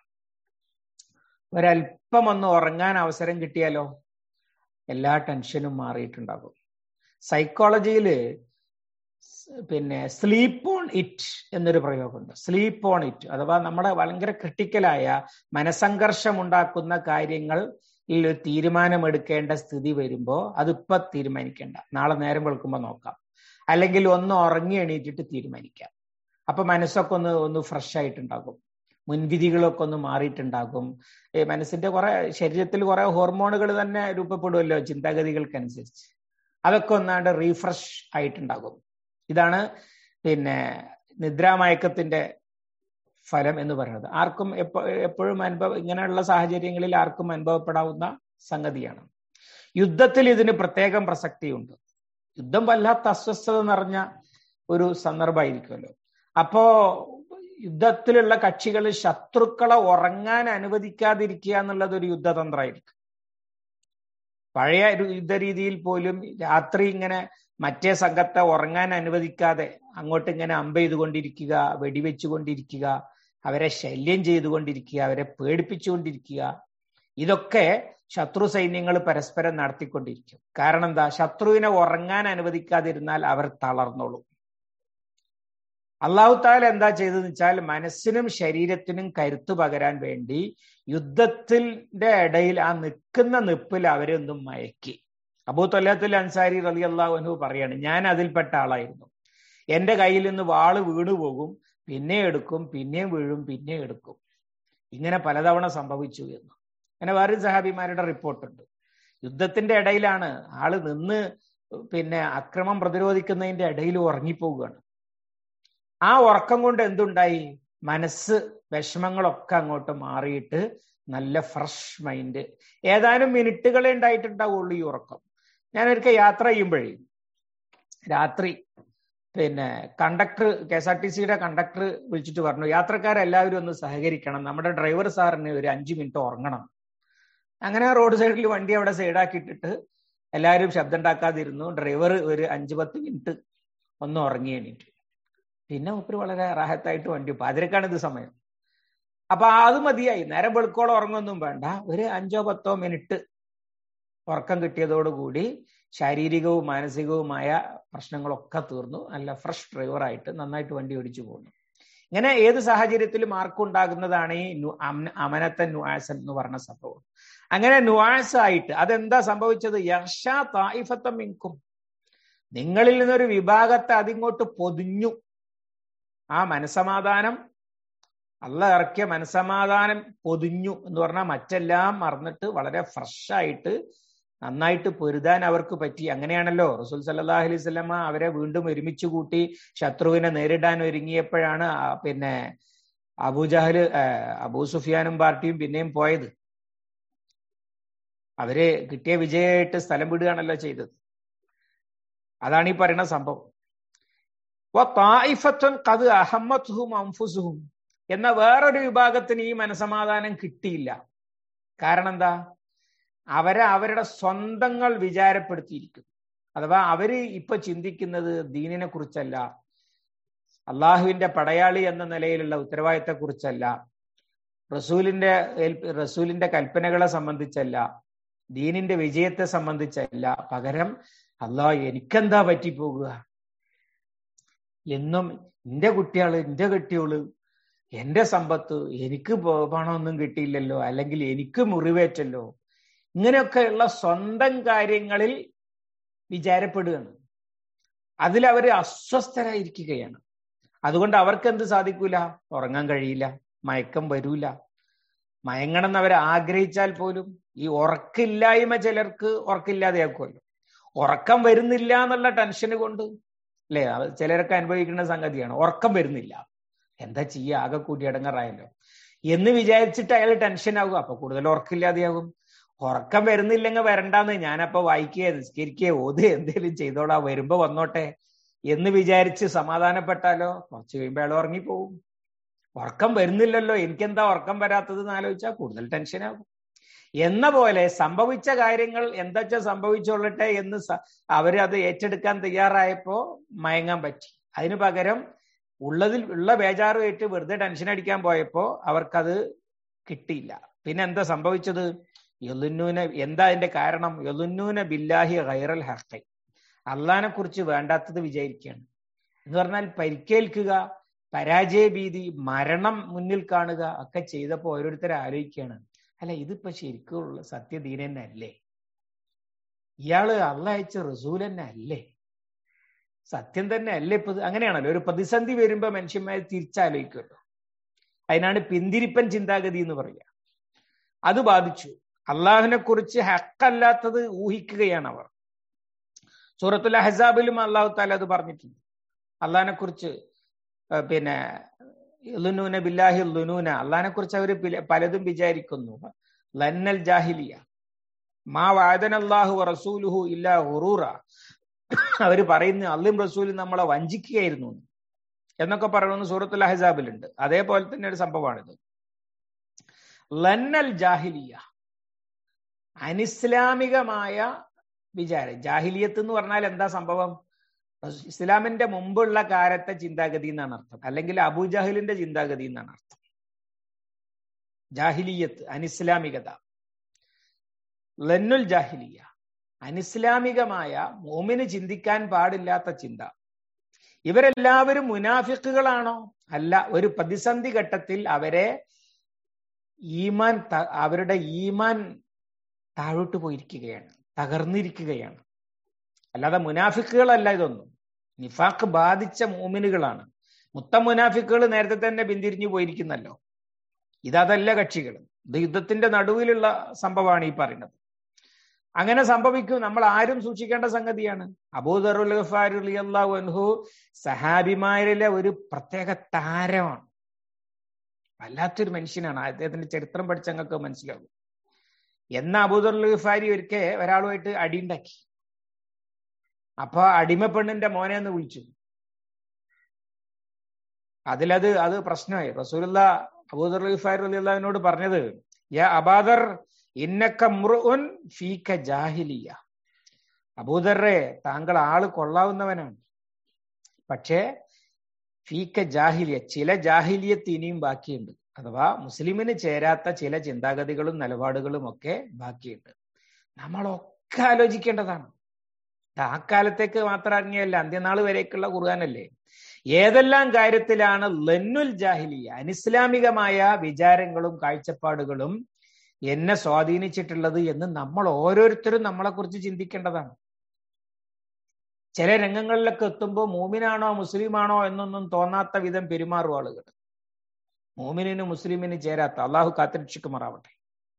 ഒരല്പം ഒന്ന് ഉറങ്ങാൻ അവസരം കിട്ടിയാലോ എല്ലാ ടെൻഷനും മാറിയിട്ടുണ്ടാകും. സൈക്കോളജിയില് പിന്നെ സ്ലീപ്പ് ഓൺ ഇറ്റ് എന്നൊരു പ്രയോഗമുണ്ട്. സ്ലീപ്പ് ഓൺ ഇറ്റ് അഥവാ നമ്മുടെ ഭയങ്കര ക്രിട്ടിക്കലായ മനസ്സംഘർഷം ഉണ്ടാക്കുന്ന കാര്യങ്ങൾ ഒരു തീരുമാനമെടുക്കേണ്ട സ്ഥിതി വരുമ്പോൾ അതിപ്പോ തീരുമാനിക്കേണ്ട, നാളെ നേരം വെളുക്കുമ്പോൾ നോക്കാം, അല്ലെങ്കിൽ ഒന്ന് ഉറങ്ങി എണീറ്റിട്ട് തീരുമാനിക്കാം. അപ്പൊ മനസ്സൊക്കെ ഒന്ന് ഒന്ന് ഫ്രഷ് ആയിട്ടുണ്ടാകും, മുൻവിധികളൊക്കെ ഒന്ന് മാറിയിട്ടുണ്ടാകും. മനസ്സിന്റെ കുറെ ശരീരത്തിൽ കുറെ ഹോർമോണുകൾ തന്നെ രൂപപ്പെടുമല്ലോ ചിന്താഗതികൾക്കനുസരിച്ച്, അതൊക്കെ ഒന്നാണ്ട് റീഫ്രഷ് ആയിട്ടുണ്ടാകും. ഇതാണ് പിന്നെ നിദ്രാമയക്കത്തിന്റെ ഫലം എന്ന് പറയുന്നത്. ആർക്കും എപ്പോ എപ്പോഴും അനുഭവം, ഇങ്ങനെയുള്ള സാഹചര്യങ്ങളിൽ ആർക്കും അനുഭവപ്പെടാവുന്ന സംഗതിയാണ്. യുദ്ധത്തിൽ ഇതിന് പ്രത്യേകം പ്രസക്തിയുണ്ട്. യുദ്ധം വല്ലാത്ത അസ്വസ്ഥത നിറഞ്ഞ ഒരു സന്ദർഭമായിരിക്കുമല്ലോ. അപ്പോ യുദ്ധത്തിലുള്ള കക്ഷികൾ ശത്രുക്കളെ ഉറങ്ങാൻ അനുവദിക്കാതിരിക്കുക എന്നുള്ളത് ഒരു യുദ്ധതന്ത്രമായിരിക്കും. പഴയ യുദ്ധരീതിയിൽ പോലും രാത്രി ഇങ്ങനെ മറ്റേ സംഘത്തെ ഉറങ്ങാൻ അനുവദിക്കാതെ അങ്ങോട്ട് ഇങ്ങനെ അമ്പ ചെയ്തുകൊണ്ടിരിക്കുക, വെടിവെച്ചുകൊണ്ടിരിക്കുക, അവരെ ശല്യം ചെയ്തുകൊണ്ടിരിക്കുക, അവരെ പേടിപ്പിച്ചുകൊണ്ടിരിക്കുക, ഇതൊക്കെ ശത്രു സൈന്യങ്ങൾ പരസ്പരം നടത്തിക്കൊണ്ടിരിക്കും. കാരണം എന്താ? ശത്രുവിനെ ഉറങ്ങാൻ അനുവദിക്കാതിരുന്നാൽ അവർ തളർന്നോളും. അല്ലാഹു തആല എന്താ ചെയ്തതെന്ന് വെച്ചാൽ മനസ്സിനും ശരീരത്തിനും കരുത്തു പകരാൻ വേണ്ടി യുദ്ധത്തിന്റെ ഇടയിൽ ആ നിൽക്കുന്ന നിപ്പിൽ അവരെ ഒന്നും മയക്കി. അബൂ ത്വലഹത്തുൽ അൻസാരി റളിയല്ലാഹു അൻഹു പറയാണ്, ഞാൻ അതിൽപ്പെട്ട ആളായിരുന്നു. എന്റെ കയ്യിൽ നിന്ന് വാള് വീണു പോകും, പിന്നെ എടുക്കും, പിന്നെയും വീഴും, പിന്നെ എടുക്കും. ഇങ്ങനെ പലതവണ സംഭവിച്ചു എന്ന് അങ്ങനെ വേറെ സഹാബിമാരുടെ റിപ്പോർട്ടുണ്ട്. യുദ്ധത്തിന്റെ ഇടയിലാണ് ആള് നിന്ന് പിന്നെ അക്രമം പ്രതിരോധിക്കുന്നതിന്റെ ഇടയിൽ ഉറങ്ങിപ്പോവുകയാണ്. ആ ഉറക്കം കൊണ്ട് എന്തുണ്ടായി? മനസ്സ് വിഷമങ്ങളൊക്കെ അങ്ങോട്ട് മാറിയിട്ട് നല്ല ഫ്രഷ് മൈൻഡ്. ഏതാനും മിനിറ്റുകളെ ഉണ്ടായിട്ടുണ്ടാവുള്ളൂ ഈ ഉറക്കം. ഞാനൊരിക്കൽ യാത്ര ചെയ്യുമ്പോഴേ രാത്രി പിന്നെ conductor K S R T സിയുടെ കണ്ടക്ടർ വിളിച്ചിട്ട് പറഞ്ഞു, യാത്രക്കാരെല്ലാവരും ഒന്ന് സഹകരിക്കണം, നമ്മുടെ ഡ്രൈവർ സാറിന് ഒരു അഞ്ചു മിനിറ്റ് ഉറങ്ങണം. അങ്ങനെ റോഡ് സൈഡിൽ വണ്ടി അവിടെ സൈഡാക്കിയിട്ടിട്ട് എല്ലാവരും ശബ്ദം ഉണ്ടാക്കാതിരുന്നു. ഡ്രൈവർ ഒരു അഞ്ചു പത്ത് മിനിറ്റ് ഒന്ന് ഉറങ്ങി എണീറ്റ്. പിന്നെ മൂപ്പര് വളരെ റാഹത്തായിട്ട് വണ്ടി, പാതിരക്കാണ് ഇത് സമയം. അപ്പൊ അത് മതിയായി, നേരം വെളുക്കോളം ഉറങ്ങൊന്നും വേണ്ട, ഒരു അഞ്ചോ പത്തോ മിനിറ്റ് ഉറക്കം കിട്ടിയതോടുകൂടി ശാരീരികവും മാനസികവുമായ പ്രശ്നങ്ങളൊക്കെ തീർന്നു. നല്ല ഫ്രഷ് ഡ്രൈവറായിട്ട് നന്നായിട്ട് വണ്ടി ഓടിച്ചു പോകുന്നു. ഇങ്ങനെ ഏത് സാഹചര്യത്തിലും ആർക്കുണ്ടാകുന്നതാണ് ഈ അമനത്തൻ നുആസൻ എന്ന് പറഞ്ഞ സംഭവം. അങ്ങനെ നുആസായിട്ട് അതെന്താ സംഭവിച്ചത്? യർഷാ തായിഫത്തം മിൻകും, നിങ്ങളിൽ നിന്നൊരു വിഭാഗത്തെ അതിങ്ങോട്ട് പൊതിഞ്ഞു. ആ മനസമാധാനം, അള്ളാഹ് ഇറക്കിയ മനസമാധാനം പൊതിഞ്ഞു എന്ന് പറഞ്ഞാൽ മറ്റെല്ലാം മറന്നിട്ട് വളരെ ഫ്രഷായിട്ട് നന്നായിട്ട് പൊരുതാൻ അവർക്ക് പറ്റി. അങ്ങനെയാണല്ലോ റസൂൽ സല്ലല്ലാഹു അലൈഹി വസല്ലമ അവരെ വീണ്ടും ഒരുമിച്ച് കൂട്ടി ശത്രുവിനെ നേരിടാൻ ഒരുങ്ങിയപ്പോഴാണ് പിന്നെ അബൂജഹല് അബൂ സുഫിയാനും പാർട്ടിയും പിന്നെയും പോയത്. അവര് കിട്ടിയ വിജയമായിട്ട് സ്ഥലം വിടുകയാണല്ലോ ചെയ്തത്. അതാണ് ഈ പറയുന്ന സംഭവം. എന്ന വേറൊരു വിഭാഗത്തിന് ഈ മനസമാധാനം കിട്ടിയില്ല. കാരണം എന്താ? അവരെ അവരുടെ സ്വന്തങ്ങൾ വിചാരപ്പെടുത്തിയിരിക്കുന്നു. അഥവാ അവര് ഇപ്പൊ ചിന്തിക്കുന്നത് ദീനിനെ കുറിച്ചല്ല, അള്ളാഹുവിന്റെ പടയാളി എന്ന നിലയിലുള്ള ഉത്തരവാദിത്തത്തെ കുറിച്ചല്ല, റസൂലിന്റെ റസൂലിന്റെ കൽപ്പനകളെ സംബന്ധിച്ചല്ല, ദീനിന്റെ വിജയത്തെ സംബന്ധിച്ചല്ല. പകരം അള്ളാഹ് എനിക്കെന്താ പറ്റിപ്പോകുക എന്നും, എന്റെ കുട്ടികള്, എന്റെ കെട്ടിയോള്, എന്റെ സമ്പത്ത്, എനിക്ക് പണമൊന്നും കിട്ടിയില്ലല്ലോ, അല്ലെങ്കിൽ എനിക്ക് മുറിവേറ്റല്ലോ, ഇങ്ങനെയൊക്കെയുള്ള സ്വന്തം കാര്യങ്ങളിൽ വിചാരപ്പെടുകയാണ്. അതിലവര് അസ്വസ്ഥരായിരിക്കുകയാണ്. അതുകൊണ്ട് അവർക്ക് എന്ത് സാധിക്കൂല? ഉറങ്ങാൻ കഴിയില്ല, മയക്കം വരൂല. മയങ്ങണം എന്ന് അവർ ആഗ്രഹിച്ചാൽ പോലും ഈ ഉറക്കില്ലായ്മ ചിലർക്ക് ഉറക്കില്ലാതെയാക്കുമല്ലോ. ഉറക്കം വരുന്നില്ല എന്നുള്ള ടെൻഷന് കൊണ്ട് അല്ലേ, ചിലരൊക്കെ അനുഭവിക്കുന്ന സംഗതിയാണ്. ഉറക്കം വരുന്നില്ല, എന്താ ചെയ്യുക, ആകെ കൂടി ഇടങ്ങാറായല്ലോ എന്ന് വിചാരിച്ചിട്ട് അയാൾ ടെൻഷൻ ആകും. അപ്പൊ കൂടുതൽ ഉറക്കില്ലാതെയാകും. ഉറക്കം വരുന്നില്ലെങ്കിൽ വരണ്ടാന്ന്, ഞാനപ്പോ വായിക്കുകയോ നിസ്കരിക്കുകയോ ഓത് എന്തേലും ചെയ്തോളാം, വരുമ്പോ വന്നോട്ടെ എന്ന് വിചാരിച്ച് സമാധാനപ്പെട്ടാലോ കുറച്ച് കഴിയുമ്പോൾ അയാൾ ഉറങ്ങിപ്പോവും. ഉറക്കം വരുന്നില്ലല്ലോ, എനിക്കെന്താ ഉറക്കം വരാത്തത് എന്ന് ആലോചിച്ചാൽ കൂടുതൽ ടെൻഷനാകും. എന്ന പോലെ സംഭവിച്ച കാര്യങ്ങൾ എന്താ സംഭവിച്ചോളട്ടെ എന്ന് അവര് അത് ഏറ്റെടുക്കാൻ തയ്യാറായപ്പോ മയങ്ങാൻ പറ്റി. അതിനു പകരം ഉള്ളതിൽ ഉള്ള ബേജാറുമായിട്ട് വെറുതെ ടെൻഷൻ അടിക്കാൻ പോയപ്പോ അവർക്കത് കിട്ടിയില്ല. പിന്നെ എന്താ സംഭവിച്ചത്? യളുന്നൂന, എന്താ അതിന്റെ കാരണം? യളുന്നൂന ബില്ലാഹി ഗൈറൽ ഹഖ്, അള്ളാഹിനെ കുറിച്ച് വേണ്ടാത്തത് വിചാരിക്കുകയാണ്. എന്ന് പറഞ്ഞാൽ പരിക്കേൽക്കുക, പരാജയ ഭീതി, മരണം മുന്നിൽ കാണുക ഒക്കെ ചെയ്തപ്പോ ഓരോരുത്തരെ ആലോചിക്കുകയാണ്, അല്ല ഇതിപ്പോ ശരിക്കുള്ള സത്യദീൻ തന്നെ അല്ലേ? ഇയാള് അള്ളാഹ് അയച്ച റസൂൽ തന്നെ അല്ലേ? സത്യം തന്നെ അല്ലേ? ഇപ്പൊ അങ്ങനെയാണല്ലോ, ഒരു പ്രതിസന്ധി വരുമ്പോ മനുഷ്യന്മാരെ തിരിച്ചാലോചിക്കുമല്ലോ. അതിനാണ് പിന്തിരിപ്പൻ ചിന്താഗതി എന്ന് പറയുക. അത് ബാധിച്ചു. അള്ളാഹുവിനെ കുറിച്ച് ഹക്കല്ലാത്തത് ഊഹിക്കുകയാണ് അവർ. സൂറത്തുൽ അഹ്സാബിലും അള്ളാഹു താല അത് പറഞ്ഞിട്ടുണ്ട്. അള്ളാഹിനെ കുറിച്ച് പിന്നെ ളുനൂന ബില്ലാഹി ളുനൂന, അള്ളാഹിനെ കുറിച്ച് അവർ പലതും വിചാരിക്കുന്നു. ലന്നൽ ജാഹിലിയ മാ വഅദനല്ലാഹു വറസൂലുഹു ഇല്ലാ ഗുറൂറ, അവര് പറയുന്നു അള്ളയും റസൂലും നമ്മളെ വഞ്ചിക്കുകയായിരുന്നു എന്നൊക്കെ പറയുന്ന സൂറത്തുൽ അഹ്സാബിലുണ്ട്. അതേപോലെ തന്നെ ഒരു സംഭവമാണിത്. ലന്നൽ ജാഹിലിയ, അനിസ്ലാമികമായ വിചാരം. ജാഹിലിയത്ത് എന്ന് പറഞ്ഞാൽ എന്താ സംഭവം? ഇസ്ലാമിന്റെ മുമ്പുള്ള കാലത്തെ ചിന്താഗതി എന്നാണ് അർത്ഥം, അല്ലെങ്കിൽ അബൂജഹലിന്റെ ചിന്താഗതി എന്നാണ് അർത്ഥം. ജാഹിലിയത്ത്, അനിസ്ലാമികത. ലന്നുൽ ജാഹിലിയ, അനിസ്ലാമികമായ മോമിന് ചിന്തിക്കാൻ പാടില്ലാത്ത ചിന്ത. ഇവരെല്ലാവരും മുനാഫിക്കുകളാണോ? അല്ല. ഒരു പ്രതിസന്ധി ഘട്ടത്തിൽ അവരെ ഈമാൻ, അവരുടെ ഈമാൻ താഴോട്ട് പോയിരിക്കുകയാണ്, തകർന്നിരിക്കുകയാണ്. അല്ലാതെ മുനാഫിക്കുകളല്ല ഇതൊന്നും. നിഫാഖ് ബാധിച്ച മോമിനുകളാണ്. മുത്തം മുനാഫിക്കുകൾ നേരത്തെ തന്നെ പിന്തിരിഞ്ഞു പോയിരിക്കുന്നല്ലോ. ഇതല്ല കക്ഷികൾ. ഇത് യുദ്ധത്തിന്റെ നടുവിലുള്ള സംഭവമാണ് ഈ പറയുന്നത്. അങ്ങനെ സംഭവിക്കും. നമ്മൾ ആരും സൂക്ഷിക്കേണ്ട സംഗതിയാണ്. അബൂദറുൽ ഗഫാരി റളിയല്ലാഹു അൻഹു സഹാബിമാരിലെ ഒരു പ്രത്യേക താരമാണ്. വല്ലാത്തൊരു മനുഷ്യനാണ്. അദ്ദേഹത്തിന്റെ ചരിത്രം പഠിച്ച ഞങ്ങൾക്ക് മനസ്സിലാവും. എന്ന അബൂദറുൽ ഗഫാരി ഒരിക്കൽ ഒരാളുമായിട്ട് അടിയുണ്ടാക്കി. അപ്പൊ അടിമ പെണ്ണിന്റെ മോനെ എന്ന് വിളിച്ചു. അതിലത് അത് പ്രശ്നമായി. റസൂലുള്ളാ അബൂദറുൽ ഗഫാരി റളിയല്ലാഹുവിനോട് പറഞ്ഞത്, യാ അബാദർ ഇന്നക മുർഉൻ ഫീക ജാഹിലിയ. അബൂദർറെ, താങ്കൾ ആള് കൊള്ളാവുന്നവനാണ്, പക്ഷേ ഫീക ജാഹിലിയ, ചില ജാഹിലിയത്ത് ഇനിയും ബാക്കിയുണ്ട്. അഥവാ മുസ്ലിമിന് ചേരാത്ത ചില ചിന്താഗതികളും നിലപാടുകളും ഒക്കെ ബാക്കിയുണ്ട്. നമ്മളൊക്കെ ആലോചിക്കേണ്ടതാണ്. ആ കാലത്തേക്ക് മാത്രം ഇറങ്ങിയല്ല, അന്ത്യനാൾ വരേക്കുള്ള ഖുർആനല്ലേ. ഏതെല്ലാം കാര്യത്തിലാണ് ലന്നുൽ ജാഹിലിയ, അനിസ്ലാമികമായ വിചാരങ്ങളും കാഴ്ചപ്പാടുകളും എന്നെ സ്വാധീനിച്ചിട്ടുള്ളത് എന്ന് നമ്മൾ ഓരോരുത്തരും നമ്മളെ കുറിച്ച് ചിന്തിക്കേണ്ടതാണ്. ചില രംഗങ്ങളിലൊക്കെ എത്തുമ്പോൾ മൂമിനാണോ മുസ്ലിമാണോ എന്നൊന്നും തോന്നാത്ത വിധം പെരുമാറും ആളുകൾ. മൂമിനും മുസ്ലിമിന് ചേരാത്ത, അള്ളാഹു കാത്തിരക്ഷിക്കുമാറാവട്ടെ.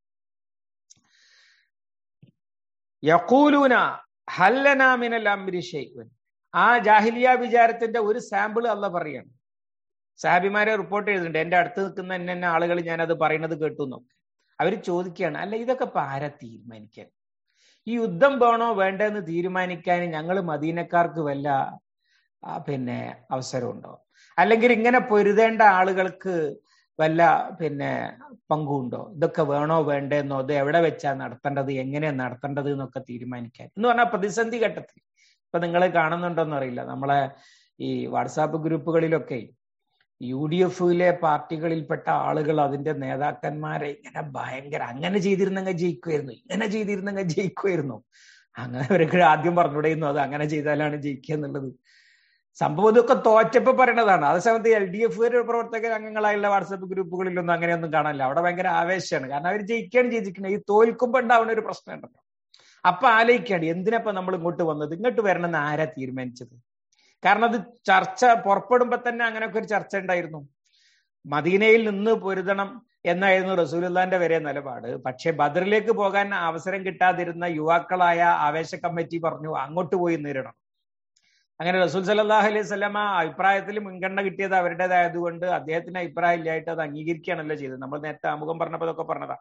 യഖൂലൂന ഹല്ലനാ മിനൽ അംരി ശൈഉൻ. ആ ജാഹിലിയ വിചാരത്തിന്റെ ഒരു സാമ്പിൾ അല്ല പറയാണ്. സഹാബിമാരെ റിപ്പോർട്ട് ചെയ്തിട്ടുണ്ട്, എന്റെ അടുത്ത് നിൽക്കുന്ന എന്നെ എന്നെ ആളുകൾ ഞാനത് പറയുന്നത് കേട്ടു എന്നൊക്കെ. അവർ ചോദിക്കുകയാണ്, അല്ല ഇതൊക്കെ ഇപ്പൊ ആരാ തീരുമാനിക്കാൻ? ഈ യുദ്ധം വേണോ വേണ്ടെന്ന് തീരുമാനിക്കാൻ ഞങ്ങൾ മദീനക്കാർക്ക് വല്ല പിന്നെ അവസരമുണ്ടോ? അല്ലെങ്കിൽ ഇങ്ങനെ പൊരുതേണ്ട ആളുകൾക്ക് വല്ല പിന്നെ പങ്കുണ്ടോ? ഇതൊക്കെ വേണോ വേണ്ടെന്നോ, ഇത് എവിടെ വെച്ചാ നടത്തേണ്ടത്, എങ്ങനെയാ നടത്തേണ്ടത് എന്നൊക്കെ തീരുമാനിക്കാൻ എന്ന് പറഞ്ഞാൽ പ്രതിസന്ധി ഘട്ടത്തിൽ. ഇപ്പൊ നിങ്ങൾ കാണുന്നുണ്ടോന്ന് അറിയില്ല, നമ്മളെ ഈ വാട്സാപ്പ് ഗ്രൂപ്പുകളിലൊക്കെ യു ഡി എഫിലെ പാർട്ടികളിൽപ്പെട്ട ആളുകൾ അതിന്റെ നേതാക്കന്മാരെ ഇങ്ങനെ ഭയങ്കര, അങ്ങനെ ചെയ്തിരുന്നെങ്കിൽ ജയിക്കുമായിരുന്നു, ഇങ്ങനെ ചെയ്തിരുന്നെങ്കിൽ ജയിക്കുമായിരുന്നു, അങ്ങനെ അവരൊക്കെ ആദ്യം പറഞ്ഞുകൂടെയിരുന്നു അത് അങ്ങനെ ചെയ്താലാണ് ജയിക്കുക എന്നുള്ളത്. സംഭവം ഇതൊക്കെ തോറ്റപ്പോ പറയണതാണ്. അതേസമയത്ത് എൽ ഡി എഫ് പ്രവർത്തക അംഗങ്ങളായുള്ള വാട്സാപ്പ് ഗ്രൂപ്പുകളിലൊന്നും അങ്ങനെയൊന്നും കാണാനില്ല. അവിടെ ഭയങ്കര ആവേശമാണ്. കാരണം അവർ ജയിക്കുകയാണ് ചെയ്തിരിക്കുന്നത്. ഈ തോൽക്കുമ്പോ ഉണ്ടാവുന്ന ഒരു പ്രശ്നം ഉണ്ടല്ലോ. അപ്പൊ ആലോചിക്കുകയാണ്, എന്തിനപ്പോ നമ്മൾ ഇങ്ങോട്ട് വന്നത്, ഇങ്ങോട്ട് വരണമെന്ന് ആരാ തീരുമാനിച്ചത്? കാരണം അത് ചർച്ച പുറപ്പെടുമ്പോ തന്നെ അങ്ങനെയൊക്കെ ഒരു ചർച്ച ഉണ്ടായിരുന്നു. മദീനയിൽ നിന്ന് പൊരുതണം എന്നായിരുന്നു റസൂലുള്ളാന്റെ വരെ നിലപാട്. പക്ഷെ ബദറിലേക്ക് പോകാൻ അവസരം കിട്ടാതിരുന്ന യുവാക്കളായ ആവേശ കമ്മിറ്റി പറഞ്ഞു അങ്ങോട്ട് പോയി നേരിടണം. അങ്ങനെ റസൂൽ സല്ലല്ലാഹു അലൈഹി വസല്ലമ അഭിപ്രായത്തിൽ മുൻഗണന കിട്ടിയത് അവരുടേതായതുകൊണ്ട് അദ്ദേഹത്തിന് അഭിപ്രായം ഇല്ലായിട്ട് അത് അംഗീകരിക്കുകയാണല്ലോ ചെയ്തത്. നമ്മൾ നേരത്തെ ആമുഖം പറഞ്ഞപ്പോ അതൊക്കെ പറഞ്ഞതാ.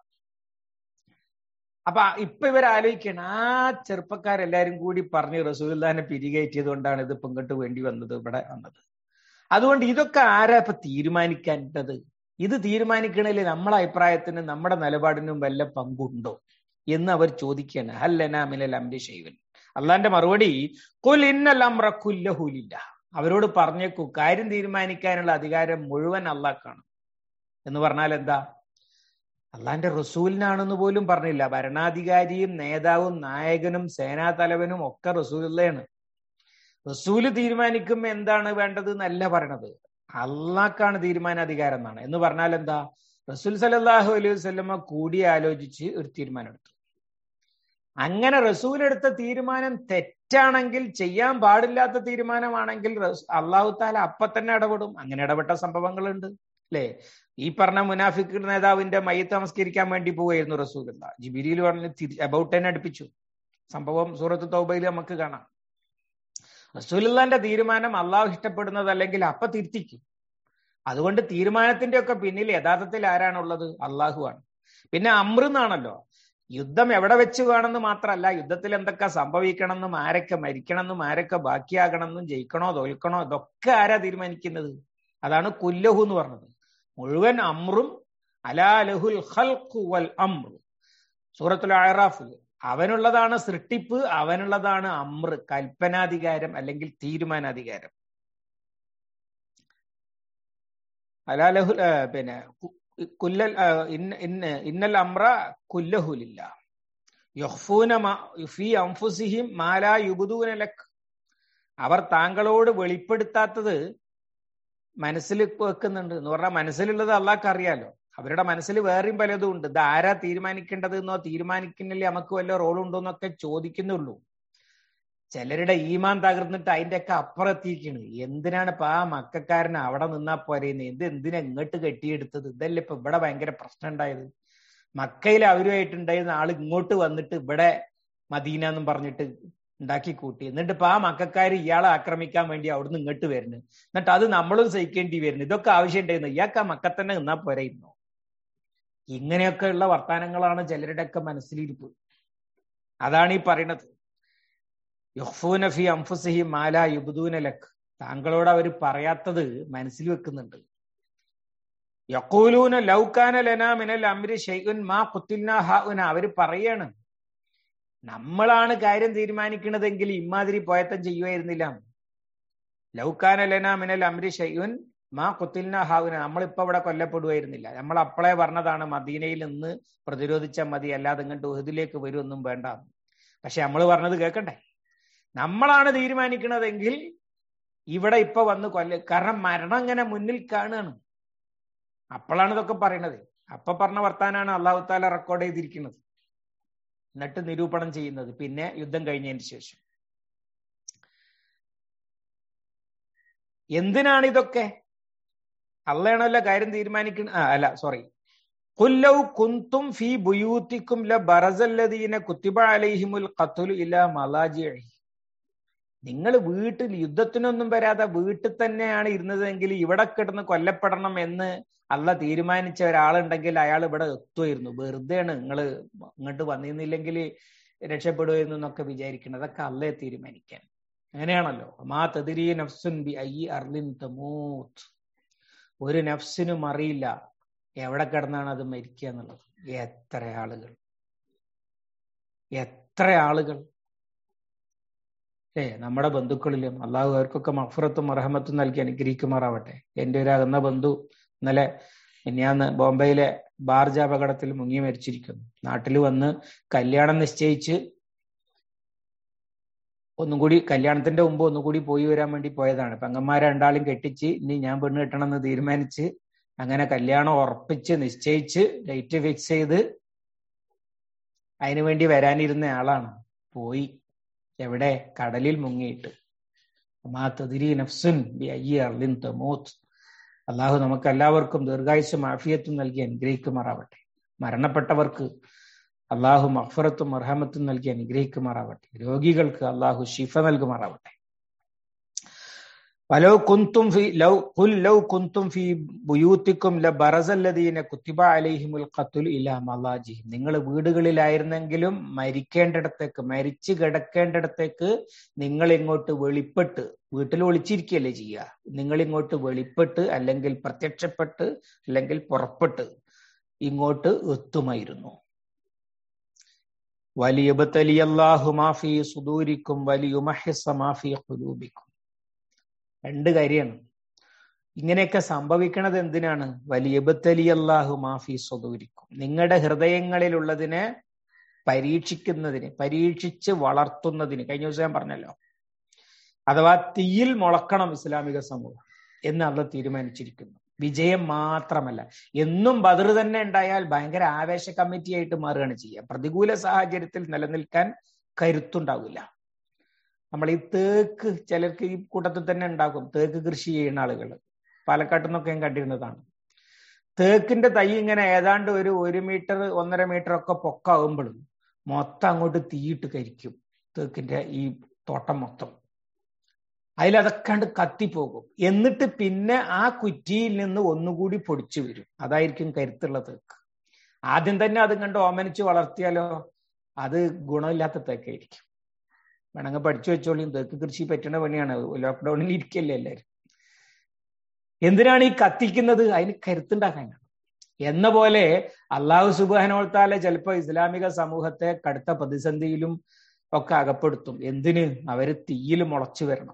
അപ്പൊ ഇപ്പൊ ഇവർ ആലോചിക്കണം, ആ ചെറുപ്പക്കാരെല്ലാരും കൂടി പറഞ്ഞ് റസൂലുള്ളാഹിനെ പിരികയറ്റിയത് കൊണ്ടാണ് ഇത് ഇങ്ങോട്ട് വേണ്ടി വന്നത്, ഇവിടെ വന്നത്. അതുകൊണ്ട് ഇതൊക്കെ ആരാ ഇപ്പൊ തീരുമാനിക്കേണ്ടത്? ഇത് തീരുമാനിക്കണേല് നമ്മളെ അഭിപ്രായത്തിനും നമ്മുടെ നിലപാടിനും വല്ല പങ്കുണ്ടോ എന്ന് അവർ ചോദിക്കുകയാണ്. ഹല്ലനാ മിനൽ അംരി ശൈഉൻ. അള്ളാന്റെ മറുപടി ഖുൽ ഇന്നൽ അംറ കുല്ലഹു ലില്ലാഹ്. അവരോട് പറഞ്ഞേക്കൂ, കാര്യം തീരുമാനിക്കാനുള്ള അധികാരം മുഴുവൻ അള്ളാഹ്ക്കാണ്. എന്ന് പറഞ്ഞാൽ എന്താ? അള്ളാന്റെ റസൂലിനാണെന്ന് പോലും പറഞ്ഞില്ല. ഭരണാധികാരിയും നേതാവും നായകനും സേനാതലവനും ഒക്കെ റസൂലുള്ളയാണ്. റസൂല് തീരുമാനിക്കും എന്താണ് വേണ്ടത് എന്നല്ല പറയണത്, അള്ളാഹ്ക്കാണ് തീരുമാനാധികാരം എന്നാണ്. എന്ന് പറഞ്ഞാൽ എന്താ? റസൂൽ സല്ലല്ലാഹു അലൈഹി വസല്ലമ കൂടി ആലോചിച്ച് ഒരു തീരുമാനം എടുത്തു. അങ്ങനെ റസൂൽ എടുത്ത തീരുമാനം തെറ്റാണെങ്കിൽ, ചെയ്യാൻ പാടില്ലാത്ത തീരുമാനമാണെങ്കിൽ അള്ളാഹു താല അപ്പൊ തന്നെ ഇടപെടും. അങ്ങനെ ഇടപെട്ട സംഭവങ്ങളുണ്ട് അല്ലെ? ഈ പറഞ്ഞ മുനാഫിക് നേതാവിന്റെ മയ്യത്ത് നമസ്കരിക്കാൻ വേണ്ടി പോവുകയായിരുന്നു റസൂലുള്ള. ജിബ്രീൽ പറഞ്ഞ് അബൌട്ട് തന്നെ അടുപ്പിച്ചു. സംഭവം സൂറത്ത് തൗബയിൽ നമുക്ക് കാണാം. റസൂലുള്ളാന്റെ തീരുമാനം അള്ളാഹു ഇഷ്ടപ്പെടുന്നതല്ലെങ്കിൽ അപ്പൊ തിരുത്തിക്കും. അതുകൊണ്ട് തീരുമാനത്തിന്റെ ഒക്കെ പിന്നിൽ യഥാർത്ഥത്തിൽ ആരാണുള്ളത്? അള്ളാഹു ആണ്. പിന്നെ അമ്ർ എന്നാണല്ലോ. യുദ്ധം എവിടെ വെച്ച് വേണമെന്ന് മാത്രമല്ല, യുദ്ധത്തിൽ എന്തൊക്കെ സംഭവിക്കണം എന്നും ആരൊക്കെ മരിക്കണം എന്നും ആരൊക്കെ ബാക്കിയാകണം എന്നും ജയിക്കണോ തോൽക്കണോ ഇതൊക്കെ ആരാ തീരുമാനിക്കുന്നത്? അതാണ് കുല്ലഹു എന്ന് പറഞ്ഞത്. മുഴുവൻ അമ്രും അലാ ലഹുൽ ഖൽഖു വൽ അംറു. സൂറത്തുൽ അഅറാഫിൽ അവനുള്ളതാണ് സൃഷ്ടിപ്പ്, അവനുള്ളതാണ് അമ്ർ, കൽപ്പനാധികാരം അല്ലെങ്കിൽ തീരുമാനാധികാരം. അലാ ലഹുൽ പിന്നെ കുല്ലൽ ഇന്നൽ അംറ കുല്ലഹു ലില്ലാഹ് യഖ്ഫൂന ഫീ അൻഫുസിഹിം മാ ലാ യുബ്ദൂന ലക്. അവർ താങ്കളോട് വെളിപ്പെടുത്താത്തത് മനസ്സിൽ വെക്കുന്നുണ്ട് എന്ന് പറഞ്ഞാൽ മനസ്സിലുള്ളത് അള്ളാഹ്ക്ക് അറിയാലോ. അവരുടെ മനസ്സിൽ വേറെയും പലതും ഉണ്ട്. ഇത് ആരാ തീരുമാനിക്കേണ്ടത് എന്നോ തീരുമാനിക്കുന്നില്ല നമുക്ക് വല്ല റോളുണ്ടോ എന്നൊക്കെ ചോദിക്കുന്നുള്ളൂ. ചിലരുടെ ഈമാൻ തകർന്നിട്ട് അതിന്റെ ഒക്കെ അപ്പുറത്തേക്കാണ്. എന്തിനാണ് ഇപ്പൊ ആ മക്കാരന് അവിടെ നിന്നാ പോരെന്ന്, എന്ത് എന്തിനാ ഇങ്ങോട്ട് കെട്ടിയെടുത്തത്? ഇതല്ലേ ഇപ്പൊ ഇവിടെ ഭയങ്കര പ്രശ്നം ഉണ്ടായത്. മക്കയിൽ അവരുമായിട്ടുണ്ടായിരുന്ന ആള് ഇങ്ങോട്ട് വന്നിട്ട് ഇവിടെ മദീന എന്നും പറഞ്ഞിട്ട് ഉണ്ടാക്കി കൂട്ടി. എന്നിട്ട് ഇപ്പൊ ആ മക്കാര് ഇയാളെ ആക്രമിക്കാൻ വേണ്ടി അവിടുന്ന് ഇങ്ങോട്ട് വരുന്നു. എന്നിട്ട് അത് നമ്മളും സഹിക്കേണ്ടി വരുന്നു. ഇതൊക്കെ ആവശ്യം ഉണ്ടായിരുന്നു. ഇയാൾക്ക് ആ മക്ക തന്നെ നിന്നാ പോരായിരുന്നു. ഇങ്ങനെയൊക്കെ ഉള്ള വർത്താനങ്ങളാണ് ചിലരുടെയൊക്കെ മനസ്സിലിരിപ്പ്. അതാണ് ഈ പറയണത്. യുഖ്ഫൂന ഫി അൻഫുസിഹിം മാ ലാ യുബ്ദൂന ലക്. താങ്കളോട് അവർ പറയാത്തത് മനസ്സിൽ വെക്കുന്നുണ്ട്. യഖൂലൂന ലൗ കാന ലനാ മിനൽ അംരി ശൈഉൻ മാ ഖുത്തിൽനാ ഹഉന. അവർ പറയാണ്, നമ്മളാണ് കാര്യം തീരുമാനിക്കുന്നതെങ്കിൽ ഇമാതിരി പോയത്തം ചെയ്യുമായിരുന്നില്ല. ലൗ കാന ലനാ മിനൽ അംരി ശൈഉൻ മാ ഖുത്തിൽനാ ഹഉന. നമ്മളിപ്പോ ഇവിടെ കൊല്ലപ്പെടുമായിരുന്നില്ല. നമ്മൾ അപ്പളേ പറഞ്ഞതാണ് മദീനയിൽ നിന്ന് പ്രതിരോധിച്ചാൽ മതി, അല്ലാതെ ഇങ്ങോട്ട് ഉഹദിലേക്ക് വരുമൊന്നും വേണ്ട. പക്ഷെ നമ്മൾ പറഞ്ഞത് കേൾക്കണ്ടേ? നമ്മളാണ് തീരുമാനിക്കുന്നതെങ്കിൽ ഇവിടെ ഇപ്പൊ വന്ന് കൊല്ല. കാരണം മരണം ഇങ്ങനെ മുന്നിൽ കാണുകയാണ്. അപ്പോഴാണ് ഇതൊക്കെ പറയണത്. അപ്പൊ പറഞ്ഞ വർത്താനാണ് അള്ളാഹു താല റെക്കോർഡ് ചെയ്തിരിക്കുന്നത്, എന്നിട്ട് നിരൂപണം ചെയ്യുന്നത് പിന്നെ യുദ്ധം കഴിഞ്ഞതിന് ശേഷം. എന്തിനാണ് ഇതൊക്കെ? അള്ളയാണല്ലോ കാര്യം തീരുമാനിക്കുന്ന. ആ അല്ല സോറി ഖുല്ലൗ കുന്തും ഫീ ബുയൂത്തിക്കും ലബറസല്ലദീന കുത്തിബ അലൈഹിമുൽ ഖത്ലു ഇലാ മലാജിഇ. നിങ്ങൾ വീട്ടിൽ യുദ്ധത്തിനൊന്നും വരാതെ വീട്ടിൽ തന്നെയാണ് ഇരുന്നതെങ്കിൽ ഇവിടെ കിടന്ന് കൊല്ലപ്പെടണം എന്ന് അല്ല തീരുമാനിച്ച ഒരാളുണ്ടെങ്കിൽ അയാൾ ഇവിടെ എത്തുമായിരുന്നു. വെറുതെയാണ് നിങ്ങൾ ഇങ്ങോട്ട് വന്നിരുന്നില്ലെങ്കിൽ രക്ഷപ്പെടുമായിരുന്നു എന്നൊക്കെ വിചാരിക്കണം. അതൊക്കെ അള്ളയെ തീരുമാനിക്കാൻ. അങ്ങനെയാണല്ലോ. മാ തദ്രീ നഫ്സുൻ ബി അയ്യി അർളിൻ തമൂത്ത്. ഒരു നഫ്സിനും അറിയില്ല എവിടെ കിടന്നാണ് അത് മരിക്കുക എന്നുള്ളത്. എത്ര ആളുകൾ എത്ര ആളുകൾ ഏ നമ്മുടെ ബന്ധുക്കളിലും. അള്ളാഹു അവർക്കൊക്കെ മഗ്ഫിറത്തും റഹ്മത്തും നൽകി അനുഗ്രഹിക്കുമാറാവട്ടെ. എൻ്റെ ഒരു അകന്ന ബന്ധു ഇന്നലെ മിനിയാന്ന് ബോംബെയിലെ ബാർജ അപകടത്തിൽ മുങ്ങി മരിച്ചിരിക്കുന്നു. നാട്ടിൽ വന്ന് കല്യാണം നിശ്ചയിച്ച് ഒന്നും കൂടി കല്യാണത്തിന്റെ മുമ്പ് ഒന്നുകൂടി പോയി വരാൻ വേണ്ടി പോയതാണ്. പെങ്ങന്മാരെ രണ്ടാളും കെട്ടിച്ച് ഇനി ഞാൻ പെണ്ണ് കെട്ടണം എന്ന് തീരുമാനിച്ച് അങ്ങനെ കല്യാണം ഉറപ്പിച്ച് നിശ്ചയിച്ച് ഡേറ്റ് ഫിക്സ് ചെയ്ത് അതിനു വേണ്ടി വരാനിരുന്ന ആളാണ്. പോയി. എവിടെ? കടലിൽ മുങ്ങിയിട്ട്. മാ തദ്രീ നഫ്സുൻ ബി അയ്യി അർളിൻ തമൂത്ത്. അള്ളാഹു നമുക്ക് എല്ലാവർക്കും ദീർഘായുസ്സും ആഫിയത്തും നൽകി അനുഗ്രഹിക്കുമാറാവട്ടെ. മരണപ്പെട്ടവർക്ക് അള്ളാഹു മഗ്ഫിറത്തും റഹ്മത്തും നൽകി അനുഗ്രഹിക്കുമാറാവട്ടെ. രോഗികൾക്ക് അള്ളാഹു ശിഫ നൽകുമാറാവട്ടെ. വലൗ കുന്തും ഫീ ലൗ ഖുൽ ലൗ കുന്തും ഫീ ബുയൂത്തിക്കും ലബറസല്ലദീന കുത്തിബ അലൈഹിമുൽ ഖത്ലു ഇലാ മലാജിഹിം. നിങ്ങൾ വീടുകളിലായിരുന്നെങ്കിലും മരിക്കേണ്ടിടത്തേക്ക്, മരിച്ചു കിടക്കേണ്ടിടത്തേക്ക് നിങ്ങൾ ഇങ്ങോട്ട് വെളിപ്പെട്ട്, വീട്ടിൽ ഒളിച്ചിരിക്കുകയല്ലേ ചെയ്യുക, നിങ്ങൾ ഇങ്ങോട്ട് വെളിപ്പെട്ട് അല്ലെങ്കിൽ പ്രത്യക്ഷപ്പെട്ട് അല്ലെങ്കിൽ പുറപ്പെട്ട് ഇങ്ങോട്ട് എത്തുമായിരുന്നു. വലിയബ്തലിയല്ലാഹു മാ ഫീ സുദൂരിക്കും വലിയുമഹിസ മാ ഫീ ഖുലൂബിക്കും. രണ്ട് കാര്യമാണ്. ഇങ്ങനെയൊക്കെ സംഭവിക്കണത് എന്തിനാണ്? വലിയബ്തലിയല്ലാഹു മാ ഫീ സുദൂരിക്കും. നിങ്ങളുടെ ഹൃദയങ്ങളിലുള്ളതിനെ പരീക്ഷിക്കുന്നതിന്, പരീക്ഷിച്ച് വളർത്തുന്നതിന്. കഴിഞ്ഞ ദിവസം ഞാൻ പറഞ്ഞല്ലോ, അഥവാ തീയിൽ മുളക്കണം ഇസ്ലാമിക സമൂഹം എന്ന് അള്ളാഹു തീരുമാനിച്ചിരിക്കുന്നു. വിജയം മാത്രമല്ല, എന്നും ബദർ തന്നെ ഉണ്ടായാൽ ഭയങ്കര ആവേശ കമ്മിറ്റി ആയിട്ട് മാറുകയാണ് ചെയ്യുക. പ്രതികൂല സാഹചര്യത്തിൽ നിലനിൽക്കാൻ കരുത്തുണ്ടാവില്ല. നമ്മൾ ഈ തേക്ക്, ചിലർക്ക് ഈ കൂട്ടത്തിൽ തന്നെ ഉണ്ടാകും തേക്ക് കൃഷി ചെയ്യുന്ന ആളുകൾ. പാലക്കാട്ടിൽ നിന്നൊക്കെ ഞാൻ കണ്ടിരുന്നതാണ്. തേക്കിന്റെ തൈ ഇങ്ങനെ ഏതാണ്ട് ഒരു ഒരു മീറ്റർ ഒന്നര മീറ്റർ ഒക്കെ പൊക്കാവുമ്പോഴും മൊത്തം അങ്ങോട്ട് തീയിട്ട് കരിക്കും. തേക്കിന്റെ ഈ തോട്ടം മൊത്തം അതിലതൊക്കെയാണ്ട് കത്തിപ്പോകും. എന്നിട്ട് പിന്നെ ആ കുറ്റിയിൽ നിന്ന് ഒന്നുകൂടി പൊടിച്ചു വരും. അതായിരിക്കും കരുത്തുള്ള തേക്ക്. ആദ്യം തന്നെ അതും കണ്ട് ഓമനിച്ച് വളർത്തിയാലോ അത് ഗുണമില്ലാത്ത തേക്കായിരിക്കും. വേണമെങ്കിൽ പഠിച്ചു വെച്ചോളിയും. തേക്ക് കൃഷി പറ്റുന്ന പണിയാണ്. ലോക്ക്ഡൌണിൽ ഇരിക്കല്ലേ എല്ലാവരും. എന്തിനാണ് ഈ കത്തിക്കുന്നത്? അതിന് കരുത്തുണ്ടാക്കാനാണ്. എന്ന പോലെ അള്ളാഹു സുബ്ഹാനഹു വ തആല ചിലപ്പോൾ ഇസ്ലാമിക സമൂഹത്തെ കടുത്ത പ്രതിസന്ധിയിലും ഒക്കെ അകപ്പെടുത്തും. എന്തിന്? അവര് തീയിൽ മുളച്ചു വരണം.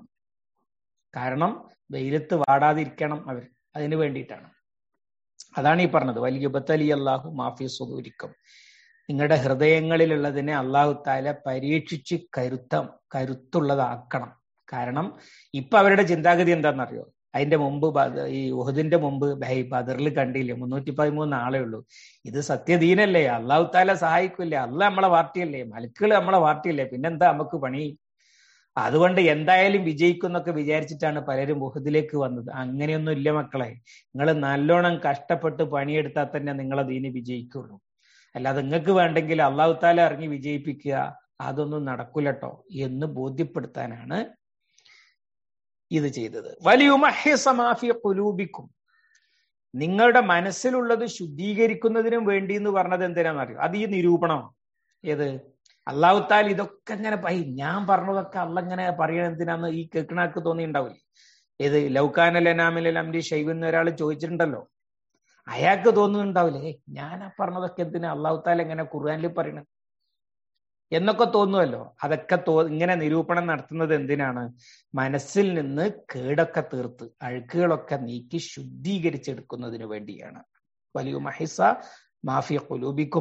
കാരണം വെയിലത്ത് വാടാതിരിക്കണം അവർ. അതിനു വേണ്ടിയിട്ടാണ്. അതാണ് ഈ പറഞ്ഞത് വലിയബ്തലിയല്ലാഹു മാ ഫീ സുദൂരിക്കും. നിങ്ങളുടെ ഹൃദയങ്ങളിലുള്ളതിനെ അള്ളാഹു തആല പരീക്ഷിച്ച് കരുത്തം കരുത്തുള്ളതാക്കണം. കാരണം ഇപ്പൊ അവരുടെ ചിന്താഗതി എന്താണെന്നറിയോ? അതിന്റെ മുമ്പ് ഈ ഉഹദിന്റെ മുമ്പ് ബദറിൽ കണ്ടില്ലേ, മുന്നൂറ്റി പതിമൂന്ന് ആളേ ഉള്ളൂ. ഇത് സത്യദീനല്ലേ, അള്ളാഹു തആല സഹായിക്കില്ലേ, അള്ളാഹ് നമ്മളെ പാർട്ടിയല്ലേ, മലക്കുകൾ നമ്മളെ പാർട്ടിയല്ലേ, പിന്നെന്താ നമുക്ക് പണി? അതുകൊണ്ട് എന്തായാലും വിജയിക്കുന്നൊക്കെ വിചാരിച്ചിട്ടാണ് പലരും ഉഹദിലേക്ക് വന്നത്. അങ്ങനെയൊന്നും ഇല്ല മക്കളെ. നിങ്ങൾ നല്ലോണം കഷ്ടപ്പെട്ട് പണിയെടുത്താൽ തന്നെ നിങ്ങളെ ദീന് വിജയിക്കുള്ളൂ. അല്ലാതെ നിങ്ങൾക്ക് വേണ്ടെങ്കിൽ അള്ളാഹു തആല ഇറങ്ങി വിജയിപ്പിക്കുക, അതൊന്നും നടക്കൂലട്ടോ എന്ന് ബോധ്യപ്പെടുത്താനാണ് ഇത് ചെയ്തത്. വലിയുമഹിസ മാ ഫീ ഖുലൂബിക്കും, നിങ്ങളുടെ മനസ്സിലുള്ളത് ശുദ്ധീകരിക്കുന്നതിനും വേണ്ടി എന്ന് പറഞ്ഞത് എന്തിനാണെന്നറിയോ? അത് ഈ നിരൂപണമാണ്. ഏത്? അല്ലാഹു തആല ഇതൊക്കെ ഇങ്ങനെ പൈ ഞാൻ പറഞ്ഞതൊക്കെ അല്ല ഇങ്ങനെ പറയണ എന്തിനാന്ന് ഈ കേൾക്കണക്ക് തോന്നിയിട്ടുണ്ടാവില്ലേ? ഏത്? ലൗകാന ലനാമിൽ അംരി ഷൈബ് ഒരാൾ ചോദിച്ചിട്ടുണ്ടല്ലോ, അയാൾക്ക് തോന്നുന്നുണ്ടാവില്ലേ ഞാൻ ആ പറഞ്ഞതൊക്കെ എന്തിനാ അല്ലാഹു തആല ഇങ്ങനെ ഖുർആനിൽ പറയണത് എന്നൊക്കെ തോന്നുമല്ലോ. അതൊക്കെ തോ ഇങ്ങനെ നിരൂപണം നടത്തുന്നത് എന്തിനാണ്? മനസ്സിൽ നിന്ന് കേടൊക്കെ തീർത്ത് അഴുക്കുകളൊക്കെ നീക്കി ശുദ്ധീകരിച്ചെടുക്കുന്നതിന് വേണ്ടിയാണ്. വലിയുമഹിസ മാ ഫീ ഖുലൂബിക്കും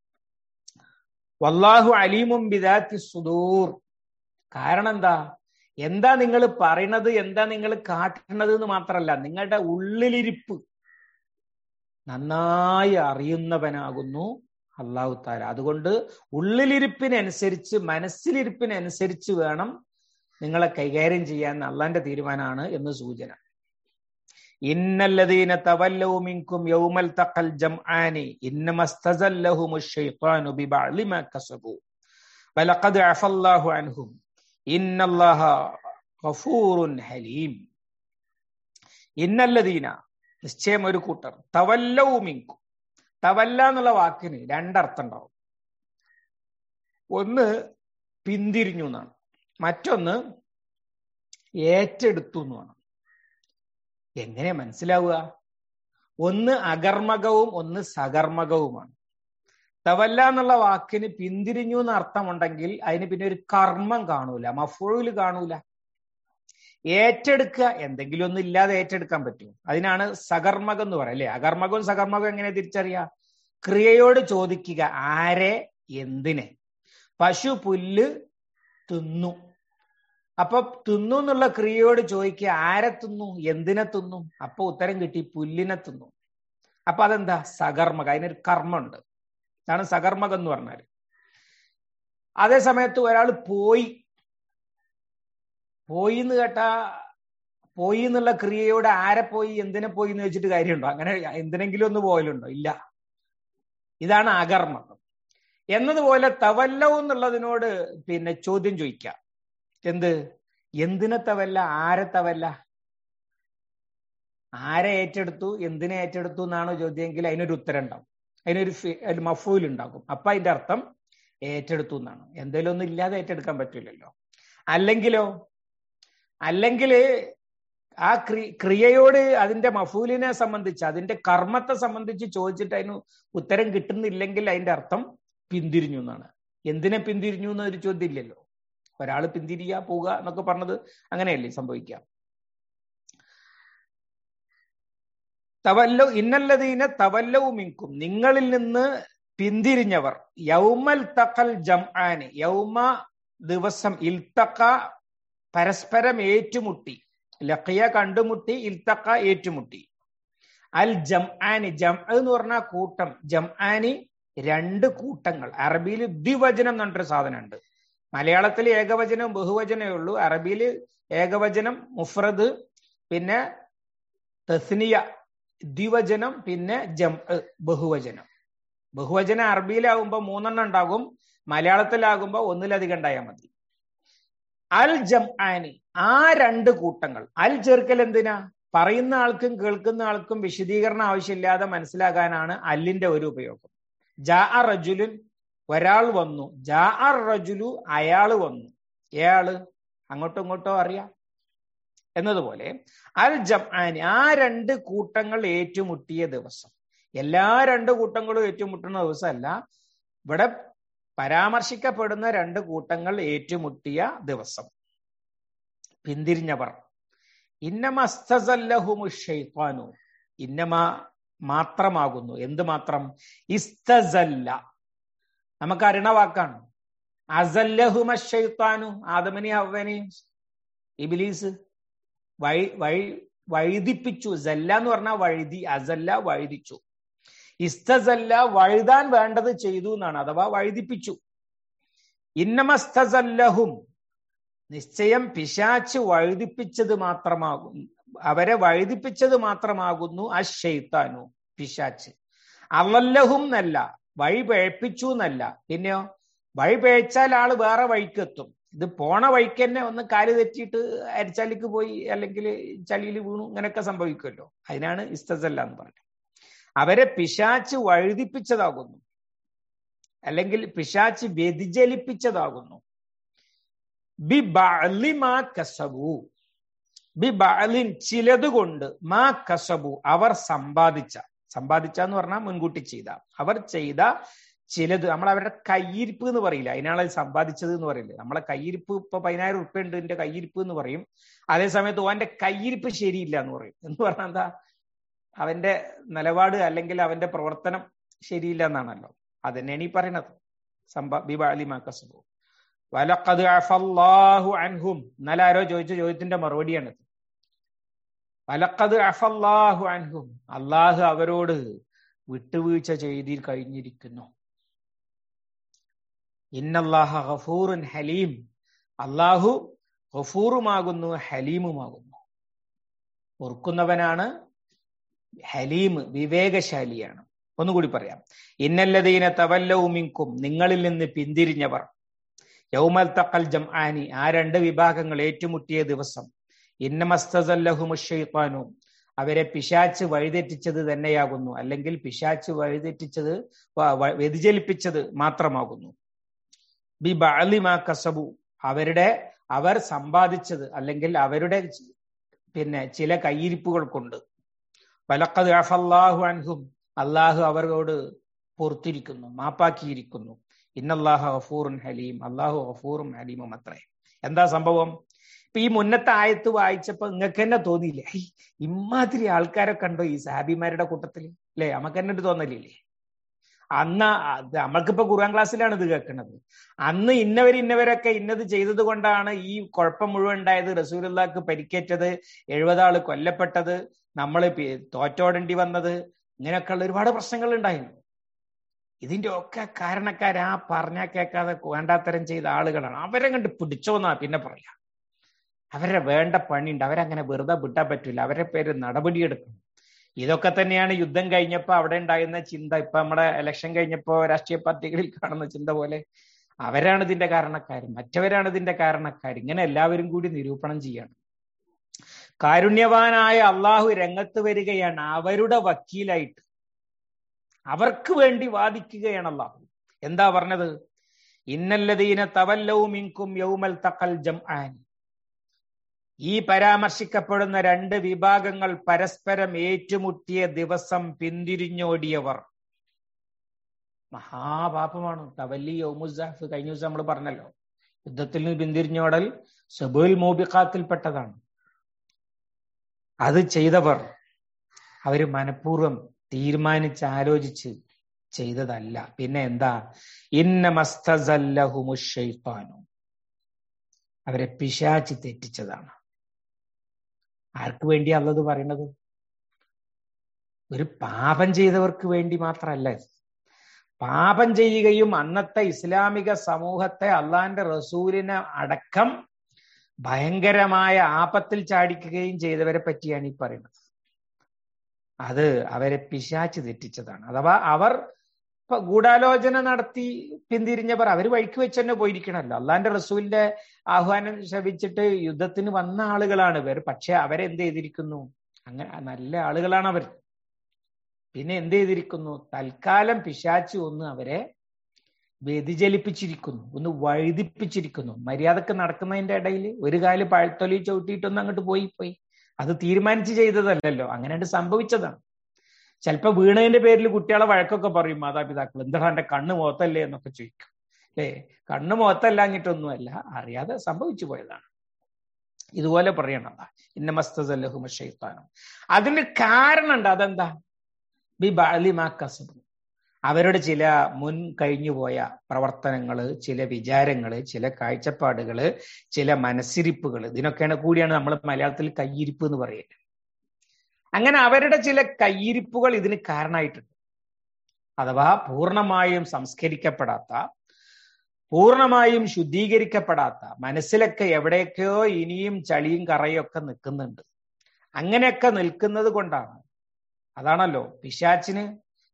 വല്ലാഹു അലീമും ബിദാത്തി സുദൂർ. കാരണം എന്താ? എന്താ നിങ്ങൾ പറയണത്, എന്താ നിങ്ങൾ കാട്ടുന്നത് എന്ന് മാത്രമല്ല, നിങ്ങളുടെ ഉള്ളിലിരിപ്പ് നന്നായി അറിയുന്നവനാകുന്നു അല്ലാഹു തആല. അതുകൊണ്ട് ഉള്ളിലിരിപ്പിനനുസരിച്ച് മനസ്സിലിരിപ്പിനനുസരിച്ച് വേണം നിങ്ങളെ കൈകാര്യം ചെയ്യാൻ അള്ളാന്റെ തീരുമാനമാണ് എന്ന് സൂചന. ഇന്നല്ലദീന തവല്ലൗ മിൻകും യൗമൽ തഖൽ ജംആനി ഇന്നമസ്തസല്ലഹുമുശ് ശൈത്വാനു ബിബഅദി മാ കസബു വലഖദ് അഫല്ലാഹു അൻഹും ഇന്നല്ലാഹ ഗഫൂറുൻ ഹലീം. ഇന്നല്ലദീന, നിശ്ചയം ഒരു കൂട്ടർ, തവല്ലൗ മിൻകും, തവല്ല എന്നുള്ള വാക്കിന് രണ്ടർത്ഥം ഉണ്ടാവും. ഒന്ന് പിന്തിരിഞ്ഞു എന്നാണ്, മറ്റൊന്ന് ഏറ്റെടുത്തു എന്നാണ്. എങ്ങനെ മനസ്സിലാവുക? ഒന്ന് അകർമ്മകവും ഒന്ന് സകർമ്മകവുമാണ്. തവല്ല എന്നുള്ള വാക്കിന് പിന്തിരിഞ്ഞു എന്ന് അർത്ഥമുണ്ടെങ്കിൽ അതിന് പിന്നെ ഒരു കർമ്മം കാണൂല, മഫ്ഊല് കാണൂല. ഏറ്റെടുക്കുക, എന്തെങ്കിലും ഒന്നും ഇല്ലാതെ ഏറ്റെടുക്കാൻ പറ്റും, അതിനാണ് സകർമ്മകം എന്ന് പറയാം അല്ലെ. അകർമ്മകവും സകർമ്മകവും എങ്ങനെ തിരിച്ചറിയാ? ക്രിയയോട് ചോദിക്കുക, ആരെ, എന്തിനെ. പശു പുല്ല് തിന്നു, അപ്പൊ തിന്നു എന്നുള്ള ക്രിയയോട് ചോദിക്കുക, ആരെ തിന്നു, എന്തിനെ തിന്നു. അപ്പൊ ഉത്തരം കിട്ടി, പുല്ലിനെ തിന്നു. അപ്പൊ അതെന്താ? സകർമ്മകം, അതിനൊരു കർമ്മമുണ്ട്. അതാണ് സകർമ്മകം എന്ന് പറഞ്ഞാൽ. അതേ സമയത്ത് ഒരാൾ പോയി പോയി എന്ന് കേട്ടാ, പോയി എന്നുള്ള ക്രിയയോട് ആരെ പോയി, എന്തിനെ പോയി എന്ന് വെച്ചിട്ട് കാര്യമുണ്ടോ? അങ്ങനെ എന്തിനെങ്കിലും ഒന്ന് പോയലുണ്ടോ? ഇല്ല. ഇതാണ് അകർമ്മകം. എന്നതുപോലെ തവല്ലൗ എന്നുള്ളതിനോട് പിന്നെ ചോദ്യം ചോദിക്കാം. എന്ത്? എന്തിനെ തവല്ല, ആരെ തവല്ല, ആരെ ഏറ്റെടുത്തു, എന്തിനെ ഏറ്റെടുത്തു എന്നാണോ ചോദ്യമെങ്കിൽ അതിനൊരു ഉത്തരം ഉണ്ടാവും, അതിനൊരു മഫൂൽ ഉണ്ടാകും. അപ്പൊ അതിന്റെ അർത്ഥം ഏറ്റെടുത്തു എന്നാണ്. എന്തെങ്കിലും ഒന്നും ഇല്ലാതെ ഏറ്റെടുക്കാൻ പറ്റില്ലല്ലോ. അല്ലെങ്കിലോ അല്ലെങ്കിൽ ആ ക്രി ക്രിയയോട് അതിന്റെ മഫൂലിനെ സംബന്ധിച്ച്, അതിന്റെ കർമ്മത്തെ സംബന്ധിച്ച് ചോദിച്ചിട്ട് അതിന് ഉത്തരം കിട്ടുന്നില്ലെങ്കിൽ അതിന്റെ അർത്ഥം പിന്തിരിഞ്ഞു എന്നാണ്. എന്തിനെ പിന്തിരിഞ്ഞു എന്നൊരു ചോദ്യം ഇല്ലല്ലോ. ഒരാൾ പിന്തിരിയാ പോവുക എന്നൊക്കെ പറഞ്ഞത് അങ്ങനെയല്ലേ സംഭവിക്കാം. തവല്ലൗ ഇന്നല്ലദീന തവല്ലൗ മിൻകും, നിങ്ങളിൽ നിന്ന് പിന്തിരിഞ്ഞവർ, യൗമൽ തഖൽ ജംആനി, യൗമ ദിവസം, ഇൽതഖ പരസ്പരം ഏറ്റുമുട്ടി, ലഖിയ കണ്ടുമുട്ടി, ഇൽതഖ ഏറ്റുമുട്ടി. അൽ ജംആനി, ജം എന്ന് പറഞ്ഞാൽ കൂട്ടം, ജംആനി രണ്ട് കൂട്ടങ്ങൾ. അറബിയിൽ ദ്വിവചനം എന്ന് പറഞ്ഞൊരു സാധനം ഉണ്ട്. മലയാളത്തിൽ ഏകവചനം ബഹുവചനമേ ഉള്ളൂ. അറബിയിൽ ഏകവചനം മുഫ്രദ്, പിന്നെ തസ്നിയ ദ്വിവചനം, പിന്നെ ജം ബഹുവചനം. ബഹുവചനം അറബിയിലാകുമ്പോ മൂന്നെണ്ണം ഉണ്ടാകും, മലയാളത്തിലാകുമ്പോ ഒന്നിലധികം ഉണ്ടായാൽ മതി. അൽ ജംആനി, ആ രണ്ട് കൂട്ടങ്ങൾ. അൽ ചേർക്കൽ എന്തിനാ? പറയുന്ന ആൾക്കും കേൾക്കുന്ന ആൾക്കും വിശദീകരണം ആവശ്യമില്ലാതെ മനസ്സിലാകാനാണ് അല്ലിന്റെ ഒരു ഉപയോഗം. ജാ റജുലുൻ, ഒരാൾ വന്നു. ജാ റജുലു, അയാള് വന്നു. ഏയാള് അങ്ങോട്ടും ഇങ്ങോട്ടോ അറിയാം എന്നതുപോലെ അൽ ജംആനി, ആ രണ്ട് കൂട്ടങ്ങൾ ഏറ്റുമുട്ടിയ ദിവസം. എല്ലാ രണ്ട് കൂട്ടങ്ങളും ഏറ്റുമുട്ടുന്ന ദിവസമല്ല, ഇവിടെ പരാമർശിക്കപ്പെടുന്ന രണ്ട് കൂട്ടങ്ങൾ ഏറ്റുമുട്ടിയ ദിവസം. പിന്തിരിഞ്ഞവർ. ഇന്നമസ്തസല്ലഹുമുശ് ശൈത്വാനു, ഇന്നമ മാത്രമാകുന്നു. എന്ത് മാത്രം? ഇസ്തസല്ല, നമുക്ക് അറിയണ വാക്കാണ്. അസല്ലഹുമുശ് ശൈത്വാനു, ആദമനി ഹവ്വനി ഇബ്ലീസ് വഴി വഴി വഴുതിപ്പിച്ചു. സല്ല എന്ന് പറഞ്ഞാൽ വഴുതി, അസല്ല വഴുതിച്ചു. ഇസ്തസല്ല വഴുതാൻ വേണ്ടത് ചെയ്തു എന്നാണ്, അഥവാ വഴുതിപ്പിച്ചു. ഇന്നമസ്തസല്ലഹും, നിശ്ചയം പിശാച്ച് വഴുതിപ്പിച്ചത് മാത്രമാകും, അവരെ വഴുതിപ്പിച്ചത് മാത്രമാകുന്നു അശ്ശൈത്താനു, പിശാച്ച്. അവല്ലഹും എന്നല്ല, വഴി പഴപ്പിച്ചു എന്നല്ല, പിന്നെയോ വഴി പേച്ചാൽ ആള് വേറെ വഴിക്കെത്തും. ഇത് പോണ വഴിക്ക് തന്നെ ഒന്ന് കാല് തെറ്റിയിട്ട് അരിച്ചാലിക്ക് പോയി അല്ലെങ്കിൽ ചളിയിൽ വീണു, ഇങ്ങനെയൊക്കെ സംഭവിക്കുമല്ലോ. അതിനാണ് ഇസ്തസല്ല എന്ന് പറഞ്ഞത്. അവരെ പിശാച്ച് വഴുതിപ്പിച്ചതാകുന്നു, അല്ലെങ്കിൽ പിശാച്ച് വ്യതിചലിപ്പിച്ചതാകുന്നു. ബി ബഅലി മാ കസബു, ബി ബഅലിൻ ചിലത് കൊണ്ട്, മാ കസബു അവർ സമ്പാദിച്ച, സമ്പാദിച്ച എന്ന് പറഞ്ഞാൽ മുൻകൂട്ടി ചെയ്ത, അവർ ചെയ്ത ചിലത്. നമ്മൾ അവരുടെ കയ്യിരിപ്പ് എന്ന് പറയില്ല, അതിനാണ് സമ്പാദിച്ചത് എന്ന് പറയില്ല. നമ്മളെ കയ്യിരിപ്പ് ഇപ്പൊ പതിനായിരം ഉറുപ്പ്യ ഉണ്ട് എന്റെ കയ്യിരിപ്പ് എന്ന് പറയും. അതേ സമയത്ത് ഓന്റെ കയ്യിരിപ്പ് ശരിയില്ല എന്ന് പറയും. എന്ന് പറഞ്ഞാൽ എന്താ? അവന്റെ നിലപാട് അല്ലെങ്കിൽ അവന്റെ പ്രവർത്തനം ശരിയില്ല എന്നാണല്ലോ. അതന്നെയാണ് ഈ പറയണത്. സമ്പാ ബി ബഅലി മാ കസബു വലഖദ് അഫല്ലാഹു അൻഹും. എന്നാൽ ആരോ ചോദിച്ച ചോദ്യത്തിന്റെ മറുപടിയാണിത്. വലഖദ് അഫല്ലാഹു അൻഹും, അള്ളാഹു അവരോട് വിട്ടുവീഴ്ച ചെയ്തി കഴിഞ്ഞിരിക്കുന്നു. ഇന്നല്ലാഹ ഗഫൂറുൻ ഹലീം, അള്ളാഹു ഗഫൂറുമാകുന്നു ഹലീമുമാകുന്നു. ഓർക്കുന്നവനാണ്, ഹലീം വിവേകശാലിയാണ്. ഒന്നുകൂടി പറയാം. ഇന്നല്ലദീന തവല്ലൗ മിൻകും, നിങ്ങളിൽ നിന്ന് പിന്തിരിഞ്ഞവർ, യൗമൽ തഖൽ ജംആനി, ആ രണ്ട് വിഭാഗങ്ങൾ ഏറ്റുമുട്ടിയ ദിവസം, ഇന്നമസ്തസല്ലഹുമുശ് ശൈത്താനു, അവരെ പിശാച്ച് വഴിതെറ്റിച്ചത് തന്നെയാകുന്നു, അല്ലെങ്കിൽ പിശാച്ച് വഴിതെറ്റിച്ചത് വ്യതിചലിപ്പിച്ചത് മാത്രമാകുന്നു. ബി ബഅലി മാ കസബു, അവരുടെ അവർ സമ്പാദിച്ചത് അല്ലെങ്കിൽ അവരുടെ പിന്നെ ചില കയ്യിരിപ്പുകൾ കൊണ്ട്. വലഖദ് അഫല്ലാഹു അൻഹും, അള്ളാഹു അവരോട് പൊറുത്തിരിക്കുന്നു, മാപ്പാക്കിയിരിക്കുന്നു. ഇന്നല്ലാഹ ഗഫൂറുൻ ഹലീം, അള്ളാഹു ഗഫൂറും ഹലീമും അത്രേ. എന്താ സംഭവം? ഇപ്പൊ ഈ മുന്നത്തെ ആയത്ത് വായിച്ചപ്പോ നിങ്ങൾക്ക് തന്നെ തോന്നിയില്ലേ, ഹൈ ഇമാതിരി ആൾക്കാരെ കണ്ടോ ഈ സഹാബിമാരുടെ കൂട്ടത്തിൽ, അല്ലെ? നമുക്ക് തന്നെ ഒരു തോന്നലില്ലേ? അന്ന് നമ്മൾക്കിപ്പോ ഖുർആൻ ക്ലാസ്സിലാണ് ഇത് കേൾക്കുന്നത്. അന്ന് ഇന്നവർ ഇന്നവരൊക്കെ ഇന്നത് ചെയ്തത് കൊണ്ടാണ് ഈ കുഴപ്പം മുഴുവൻ ഉണ്ടായത്, റസൂലുള്ളാഹിക്ക് പരിക്കേറ്റത്, എഴുപതാള് കൊല്ലപ്പെട്ടത്, നമ്മൾ തോറ്റോടേണ്ടി വന്നത്, ഇങ്ങനെയൊക്കെയുള്ള ഒരുപാട് പ്രശ്നങ്ങൾ ഉണ്ടായിരുന്നു. ഇതിന്റെ ഒക്കെ കാരണക്കാർ ആ പറഞ്ഞാൽ കേൾക്കാതെ വേണ്ടാത്തരം ചെയ്ത ആളുകളാണ്. അവരെ കണ്ട് പിടിച്ചോന്നാ പിന്നെ പറയാ. അവരെ വേണ്ട പണിയുണ്ട്, അവരങ്ങനെ വെറുതെ വിട്ടാൻ പറ്റൂല, അവരെ പേര് നടപടിയെടുക്കണം. ഇതൊക്കെ തന്നെയാണ് യുദ്ധം കഴിഞ്ഞപ്പോ അവിടെ ഉണ്ടായിരുന്ന ചിന്ത. ഇപ്പൊ നമ്മുടെ ഇലക്ഷൻ കഴിഞ്ഞപ്പോ രാഷ്ട്രീയ പാർട്ടികളിൽ കാണുന്ന ചിന്ത പോലെ അവരാണ് ഇതിന്റെ കാരണക്കാർ, മറ്റവരാണ് ഇതിന്റെ കാരണക്കാർ, ഇങ്ങനെ എല്ലാവരും കൂടി നിരൂപണം ചെയ്യാണ്. കാരുണ്യവാനായ അള്ളാഹു രംഗത്ത് വരികയാണ് അവരുടെ വക്കീലായിട്ട്, അവർക്ക് വേണ്ടി വാദിക്കുകയാണ് അള്ളാഹു. എന്താ പറഞ്ഞത്? ഇന്നല്ലദീന തവല്ലൗ മിൻകും യൗമൽ തഖൽ ജംആൻ, ഈ പരാമർശിക്കപ്പെടുന്ന രണ്ട് വിഭാഗങ്ങൾ പരസ്പരം ഏറ്റുമുട്ടിയ ദിവസം പിന്തിരിഞ്ഞോടിയവർ. മഹാപാപമാണ് തവല്ലി യൗമുസ്സാഫ്. കഴിഞ്ഞ ദിവസം നമ്മൾ പറഞ്ഞല്ലോ, യുദ്ധത്തിൽ നിന്ന് പിന്തിരിഞ്ഞോടൽ സബുൽ മൂബിഖാത്തിൽപ്പെട്ടതാണ്. അത് ചെയ്തവർ അവര് മനഃപൂർവ്വം തീരുമാനിച്ച് ആലോചിച്ച് ചെയ്തതല്ല. പിന്നെ എന്താ? ഇന്നമസ്തസല്ലഹുമുശ് ശൈത്താനു, അവരെ പിശാച് തെറ്റിച്ചതാണ്. ആർക്ക് വേണ്ടി അല്ലാഹു പറയുന്നത്? ഒരു പാപം ചെയ്തവർക്ക് വേണ്ടി മാത്രമല്ല. പാപം ചെയ്യുകയും അന്നത്തെ ഇസ്ലാമിക സമൂഹത്തെ അള്ളാന്റെ റസൂലിനെ അടക്കം ഭയങ്കരമായ ആപത്തിൽ ചാടിക്കുകയും ചെയ്തവരെ പറ്റിയാണ് ഈ പറയുന്നത്. അത് അവരെ പിശാച് തെറ്റിച്ചതാണ്. അഥവാ അവർ ഇപ്പൊ ഗൂഢാലോചന നടത്തി പിന്തിരിഞ്ഞവർ അവർ വഴിക്ക് വെച്ച് തന്നെ പോയിരിക്കണമല്ലോ. അള്ളാന്റെ റസൂലിന്റെ ആഹ്വാനം ശ്രവിച്ചിട്ട് യുദ്ധത്തിന് വന്ന ആളുകളാണ് ഇവർ. പക്ഷെ അവരെന്ത് ചെയ്തിരിക്കുന്നു? അങ്ങനെ നല്ല ആളുകളാണ് അവർ. പിന്നെ എന്ത് ചെയ്തിരിക്കുന്നു? തൽക്കാലം പിശാച് ഒന്ന് അവരെ വ്യതിചലിപ്പിച്ചിരിക്കുന്നു, ഒന്ന് വഴുതിപ്പിച്ചിരിക്കുന്നു. മര്യാദക്ക് നടക്കുന്നതിന്റെ ഇടയിൽ ഒരു കാല് പഴത്തൊലി ചവിട്ടിയിട്ടൊന്നും അങ്ങോട്ട് പോയി പോയി അത് തീരുമാനിച്ച് ചെയ്തതല്ലല്ലോ, അങ്ങനെ സംഭവിച്ചതാണ്. ചിലപ്പോ വീണതിന്റെ പേരിൽ കുട്ടികളെ വഴക്കൊക്കെ പറയും മാതാപിതാക്കൾ, എന്താ എന്റെ കണ്ണ് മുഖത്തല്ലേ എന്നൊക്കെ ചോദിക്കും. അല്ലേ? കണ്ണ് മുഖത്തല്ലാഞ്ഞിട്ടൊന്നുമല്ല, അറിയാതെ സംഭവിച്ചു പോയതാണ്. ഇതുപോലെ പറയണം, ഇന്നമസ്തസല്ലഹുമുശ് ശൈത്താനു. അതിന് കാരണമുണ്ട്. അതെന്താ? ബി ബഅലി മാ കസബു, അവരുടെ ചില മുൻ കഴിഞ്ഞുപോയ പ്രവർത്തനങ്ങള്, ചില വിചാരങ്ങള്, ചില കാഴ്ചപ്പാടുകള്, ചില മനസ്സിരിപ്പുകൾ, ഇതിനൊക്കെയാണ് കൂടിയാണ് നമ്മൾ മലയാളത്തിൽ കയ്യിരിപ്പ് എന്ന് പറയുന്നത്. അങ്ങനെ അവരുടെ ചില കയ്യിരിപ്പുകൾ ഇതിന് കാരണമായിട്ടുണ്ട്. അഥവാ പൂർണ്ണമായും സംസ്കരിക്കപ്പെടാത്ത, പൂർണ്ണമായും ശുദ്ധീകരിക്കപ്പെടാത്ത മനസ്സിലൊക്കെ എവിടെയൊക്കെയോ ഇനിയും ചളിയും കറയും ഒക്കെ നിൽക്കുന്നുണ്ട്. അങ്ങനെയൊക്കെ നിൽക്കുന്നത് കൊണ്ടാണ്, അതാണല്ലോ പിശാച്ചിന്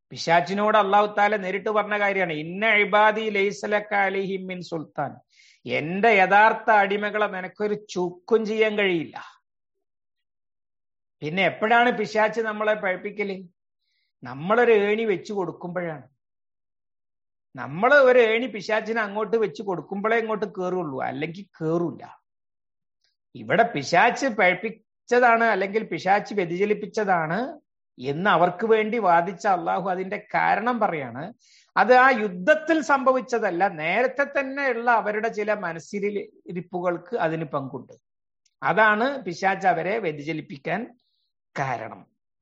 പിശാച്ചിനോട് അല്ലാഹു തആല നേരിട്ട് പറഞ്ഞ കാര്യമാണ്, ഇന്ന ഇബാദി ലൈസ ലക അലൈഹിം മിൻ സുൽത്താൻ, എന്റെ യഥാർത്ഥ അടിമകളെ നിനക്കൊരു ചുക്കും ചെയ്യാൻ കഴിയില്ല. പിന്നെ എപ്പോഴാണ് പിശാച്ച് നമ്മളെ പഴിപ്പിക്കല്? നമ്മളൊരു ഏണി വെച്ചു കൊടുക്കുമ്പോഴാണ്. നമ്മൾ ഒരു ഏണി പിശാച്ചിനെ അങ്ങോട്ട് വെച്ച് കൊടുക്കുമ്പോഴേ ഇങ്ങോട്ട് കേറുള്ളൂ, അല്ലെങ്കിൽ കേറൂല. ഇവിടെ പിശാച്ച് പഴിപ്പിച്ചതാണ് അല്ലെങ്കിൽ പിശാച്ച് വ്യതിചലിപ്പിച്ചതാണ് എന്ന് അവർക്ക് വേണ്ടി വാദിച്ച അള്ളാഹു അതിന്റെ കാരണം പറയാണ്. അത് ആ യുദ്ധത്തിൽ സംഭവിച്ചതല്ല, നേരത്തെ തന്നെ ഉള്ള അവരുടെ ചില മനസ്സിരിപ്പുകൾക്ക് അതിന് പങ്കുണ്ട്. അതാണ് പിശാച്ച് അവരെ വ്യതിചലിപ്പിക്കാൻ കാരണം.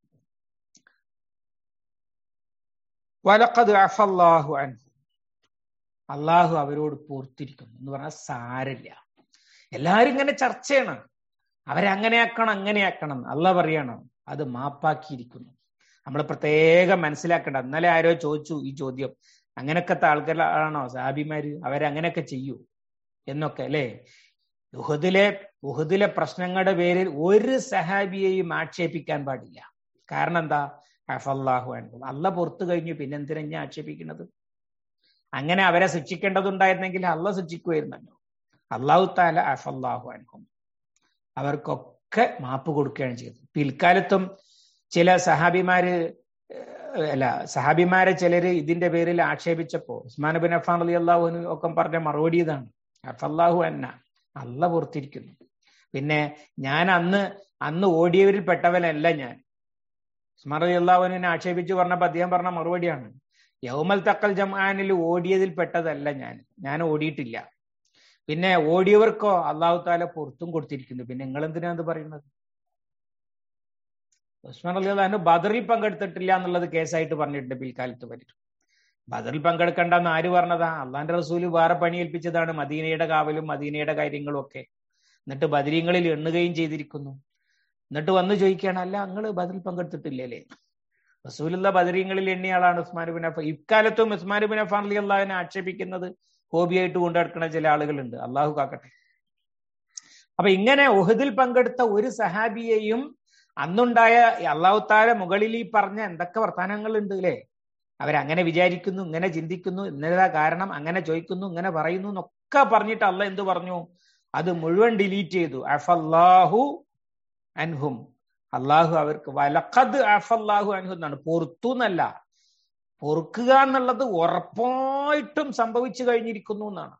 വലഖദ് അഫല്ലാഹു അൻഹു, അള്ളാഹു അവരോട് പൂർത്തിരിക്കുന്നു എന്ന് പറഞ്ഞാൽ സാരില്ല. എല്ലാരും ഇങ്ങനെ ചർച്ചയാണ്, അവരങ്ങനെയാക്കണം അങ്ങനെയാക്കണം. അള്ളാഹ് പറയണം അത് മാപ്പാക്കിയിരിക്കുന്നു. നമ്മൾ പ്രത്യേകം മനസ്സിലാക്കണ്ട. ഇന്നലെ ആരോ ചോദിച്ചു ഈ ചോദ്യം, അങ്ങനൊക്കെ ആൾക്കാരാണോ സഹാബിമാര്, അവരങ്ങനെയൊക്കെ ചെയ്യൂ എന്നൊക്കെ അല്ലേ. ഉഹദിലെ ഉഹദിലെ പ്രശ്നങ്ങളുടെ പേരിൽ ഒരു സഹാബിയെയും ആക്ഷേപിക്കാൻ പാടില്ല. കാരണം എന്താ? അഫല്ലാഹു അൻഹു, അള്ള പുറത്തു കഴിഞ്ഞു, പിന്നെ എന്തിനാ ഞാൻ ആക്ഷേപിക്കുന്നത്? അങ്ങനെ അവരെ ശിക്ഷിക്കേണ്ടതുണ്ടായിരുന്നെങ്കിൽ അള്ള ശിക്ഷിക്കുമായിരുന്നല്ലോ. അല്ലാഹു തആല അഫല്ലാഹു അൻഹും, അവർക്കൊക്കെ മാപ്പ് കൊടുക്കുകയാണ് ചെയ്തത്. പിൽക്കാലത്തും ചില സഹാബിമാര് അല്ല സഹാബിമാരെ ചിലര് ഇതിന്റെ പേരിൽ ആക്ഷേപിച്ചപ്പോ ഉസ്മാൻ ബിൻ അഫ്ഫാൻ റളിയല്ലാഹു അൻഹു ഒക്കെ പറഞ്ഞ മറുപടി ഇതാണ്, അഫല്ലാഹു അന്ന, അള്ള പുറത്തിരിക്കുന്നു. പിന്നെ ഞാൻ അന്ന് അന്ന് ഓടിയവരിൽ പെട്ടവനല്ല ഞാൻ. ഉസ്മാൻ റളിയല്ലാഹു അൻഹുവിനെ ആക്ഷേപിച്ചു പറഞ്ഞപ്പോ അദ്ദേഹം പറഞ്ഞ മറുപടിയാണ്, യൗമൽ തഖൽ ജംആനിൽ ഓടിയതിൽ പെട്ടതല്ല ഞാൻ, ഞാൻ ഓടിയിട്ടില്ല. പിന്നെ ഓടിയവർക്കോ അല്ലാഹു തആല പുറത്തും കൊടുത്തിരിക്കുന്നു. പിന്നെ നിങ്ങൾ എന്തിനാ അത് പറയുന്നത്? ഉസ്മാൻ റളിയല്ലാഹു അൻഹു ബദറിൽ പങ്കെടുത്തിട്ടില്ല എന്നുള്ളത് കേസായിട്ട് പറഞ്ഞിട്ടുണ്ട് പിൽക്കാലത്ത് വരും. ബദറിൽ പങ്കെടുക്കണ്ടെന്ന് ആര് പറഞ്ഞതാ? അള്ളാന്റെ റസൂല് വേറെ പണി ഏൽപ്പിച്ചതാണ്, മദീനയുടെ കാവലും മദീനയുടെ കാര്യങ്ങളും ഒക്കെ. എന്നിട്ട് ബദരീങ്ങളിൽ എണ്ണുകയും ചെയ്തിരിക്കുന്നു. എന്നിട്ട് വന്ന് ചോദിക്കുകയാണ്, അല്ല നിങ്ങൾ ബദറിൽ പങ്കെടുത്തിട്ടില്ലേ? റസൂലുള്ള ബദരീങ്ങളിൽ എണ്ണിയ ആളാണ് ഉസ്മാൻ ബിൻ അഫ്ഫാൻ. ഇക്കാലത്തും ഉസ്മാൻ ബിൻ അഫ്ഫാൻ റളിയല്ലാഹുവിനെ ആക്ഷേപിക്കുന്നത് ഹോബിയായിട്ട് കൊണ്ടുനടക്കുന്ന ചില ആളുകളുണ്ട്. അള്ളാഹു കാക്കട്ടെ. അപ്പൊ ഇങ്ങനെ ഉഹദിൽ പങ്കെടുത്ത ഒരു സഹാബിയെയും അന്നുണ്ടായ അല്ലാഹു തആല മുകളിൽ ഈ പറഞ്ഞ എന്തൊക്കെ വർത്തമാനങ്ങളുണ്ട് അല്ലേ, അവരങ്ങനെ വിചാരിക്കുന്നു, ഇങ്ങനെ ചിന്തിക്കുന്നു, ഇന്നതാ കാരണം, അങ്ങനെ ചോദിക്കുന്നു, ഇങ്ങനെ പറയുന്നു എന്നൊക്കെ പറഞ്ഞിട്ട് അള്ളാഹ് എന്ത് പറഞ്ഞു? അത് മുഴുവൻ ഡിലീറ്റ് ചെയ്തു. അഫല്ലാഹു അൻഹും, അള്ളാഹു അവർക്ക്, വലഖദ് അഫല്ലാഹു അൻഹു എന്നാണ്, പൊറുത്തു എന്നല്ല. പൊറുക്കുക എന്നുള്ളത് ഉറപ്പായിട്ടും സംഭവിച്ചു കഴിഞ്ഞിരിക്കുന്നു എന്നാണ്.